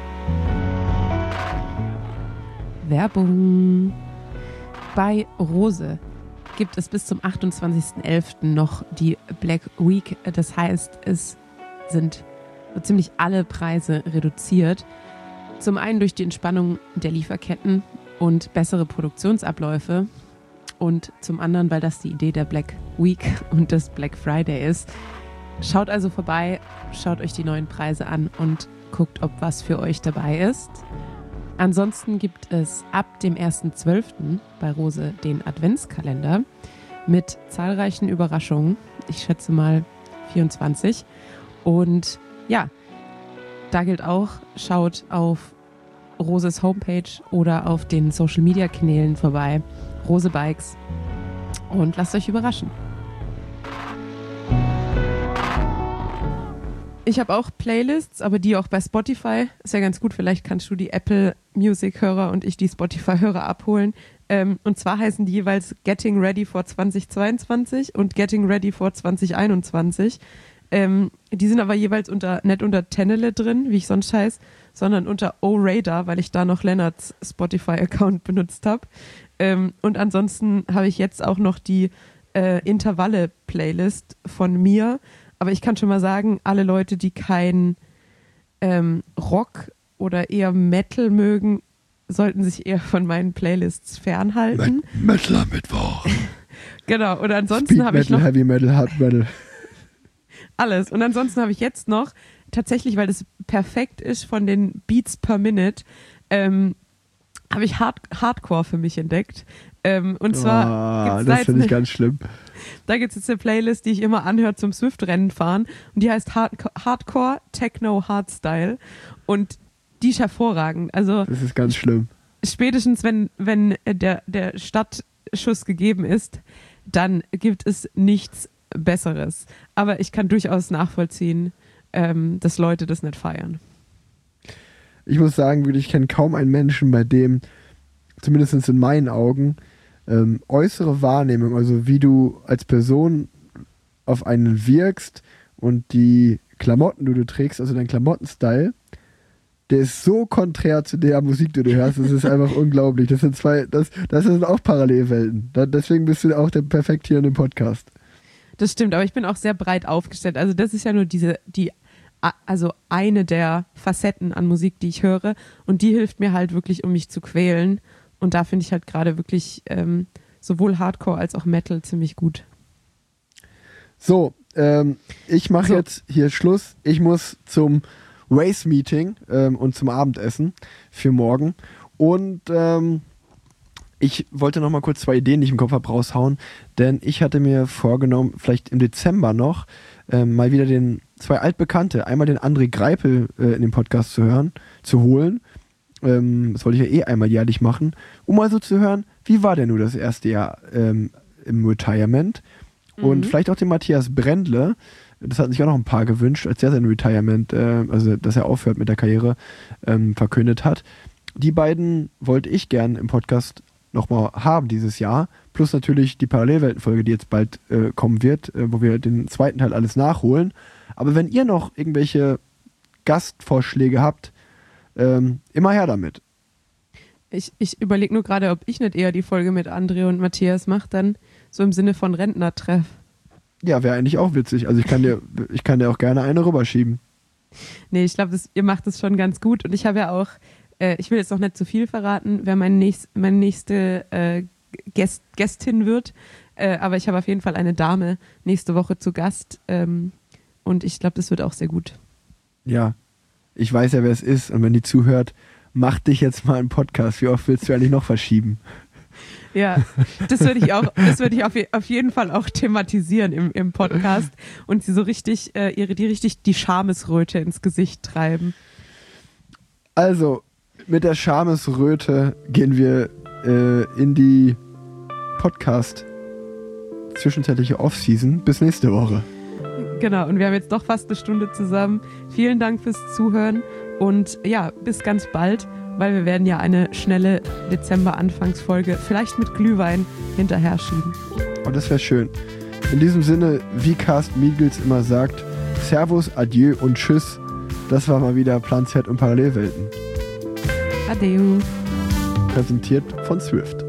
Werbung. Bei Rose gibt es bis zum achtundzwanzigsten elften noch die Black Week. Das heißt, es sind so ziemlich alle Preise reduziert. Zum einen durch die Entspannung der Lieferketten und bessere Produktionsabläufe. Und zum anderen, weil das die Idee der Black Week und des Black Friday ist. Schaut also vorbei, schaut euch die neuen Preise an und guckt, ob was für euch dabei ist. Ansonsten gibt es ab dem ersten zwölften bei Rose den Adventskalender mit zahlreichen Überraschungen. Ich schätze mal vierundzwanzig. Und ja, da gilt auch, schaut auf Roses Homepage oder auf den Social-Media-Kanälen vorbei. Rose Bikes. Und lasst euch überraschen. Ich habe auch Playlists, aber die auch bei Spotify. Ist ja ganz gut, vielleicht kannst du die Apple Music-Hörer und ich die Spotify-Hörer abholen. Ähm, und zwar heißen die jeweils Getting Ready for zweitausendzweiundzwanzig und Getting Ready for zweitausendeinundzwanzig. Ähm, die sind aber jeweils unter, nicht unter Tenele drin, wie ich sonst heiße, sondern unter O-Radar, weil ich da noch Lennarts Spotify-Account benutzt habe. Ähm, und ansonsten habe ich jetzt auch noch die äh, Intervalle-Playlist von mir. Aber ich kann schon mal sagen, alle Leute, die kein ähm, Rock oder eher Metal mögen, sollten sich eher von meinen Playlists fernhalten. Metal am Mittwoch. Genau, und ansonsten habe ich noch... Heavy Metal, Hard Metal. Alles. Und ansonsten habe ich jetzt noch, tatsächlich, weil das perfekt ist von den Beats per Minute, ähm, habe ich Hard- Hardcore für mich entdeckt. Ähm, und zwar oh, gibt's das da finde ich eine, ganz schlimm. Da gibt es jetzt eine Playlist, die ich immer anhöre zum Swift-Rennen fahren. Und die heißt Hard- Hardcore Techno Hardstyle. Und die ist hervorragend. Also das ist ganz schlimm. Spätestens, wenn, wenn der, der Startschuss gegeben ist, dann gibt es nichts Besseres. Aber ich kann durchaus nachvollziehen, ähm, dass Leute das nicht feiern. Ich muss sagen, ich kenne kaum einen Menschen, bei dem, zumindest in meinen Augen, ähm, äußere Wahrnehmung, also wie du als Person auf einen wirkst und die Klamotten du, du trägst, also dein Klamottenstyle, der ist so konträr zu der Musik, die du hörst. Das ist einfach unglaublich. Das sind zwei, das, das sind auch Parallelwelten. Da, deswegen bist du auch der perfekt hier in dem Podcast. Das stimmt, aber ich bin auch sehr breit aufgestellt. Also das ist ja nur diese, die, also eine der Facetten an Musik, die ich höre. Und die hilft mir halt wirklich, um mich zu quälen. Und da finde ich halt gerade wirklich ähm, sowohl Hardcore als auch Metal ziemlich gut. So, ähm, ich mache So. jetzt hier Schluss. Ich muss zum Race-Meeting ähm, und zum Abendessen für morgen. Und ähm, ich wollte noch mal kurz zwei Ideen, die ich im Kopf habe, raushauen. Denn ich hatte mir vorgenommen, vielleicht im Dezember noch, ähm, mal wieder den zwei Altbekannte, einmal den André Greipel äh, in den Podcast zu hören, zu holen. Ähm, das wollte ich ja eh einmal jährlich machen, um mal so zu hören, wie war denn nur das erste Jahr ähm, im Retirement? Und Mhm. vielleicht auch den Matthias Brendle, das hatten sich auch noch ein paar gewünscht, als er sein Retirement, äh, also dass er aufhört mit der Karriere, ähm, verkündet hat. Die beiden wollte ich gern im Podcast nochmal haben dieses Jahr, plus natürlich die Parallelwelten-Folge, die jetzt bald äh, kommen wird, äh, wo wir den zweiten Teil alles nachholen. Aber wenn ihr noch irgendwelche Gastvorschläge habt, ähm, immer her damit. Ich, ich überlege nur gerade, ob ich nicht eher die Folge mit André und Matthias mache, dann so im Sinne von Rentnertreff. Ja, wäre eigentlich auch witzig. Also ich kann dir, ich kann dir auch gerne eine rüberschieben. Nee, ich glaube, ihr macht es schon ganz gut. Und ich habe ja auch, äh, ich will jetzt noch nicht zu viel verraten, wer mein nächst, meine nächste äh, Gäst, Gästin wird. Äh, aber ich habe auf jeden Fall eine Dame nächste Woche zu Gast. Ähm, und ich glaube, das wird auch sehr gut. Ja, ich weiß ja, wer es ist. Und wenn die zuhört, mach dich jetzt mal einen Podcast. Wie oft willst du eigentlich noch verschieben? Ja, das würde ich auch, das würde ich auf, je, auf jeden Fall auch thematisieren im, im Podcast und sie so richtig, äh, ihre, die richtig die Schamesröte ins Gesicht treiben. Also, mit der Schamesröte gehen wir äh, in die Podcast zwischenzeitliche Off-Season. Bis nächste Woche. Genau, und wir haben jetzt doch fast eine Stunde zusammen. Vielen Dank fürs Zuhören und ja, bis ganz bald, weil wir werden ja eine schnelle Dezember-Anfangsfolge vielleicht mit Glühwein hinterher schieben. Und das wäre schön. In diesem Sinne, wie Carsten Miegels immer sagt, Servus, Adieu und Tschüss. Das war mal wieder Plan Z und Parallelwelten. Adeu. Präsentiert von Swift.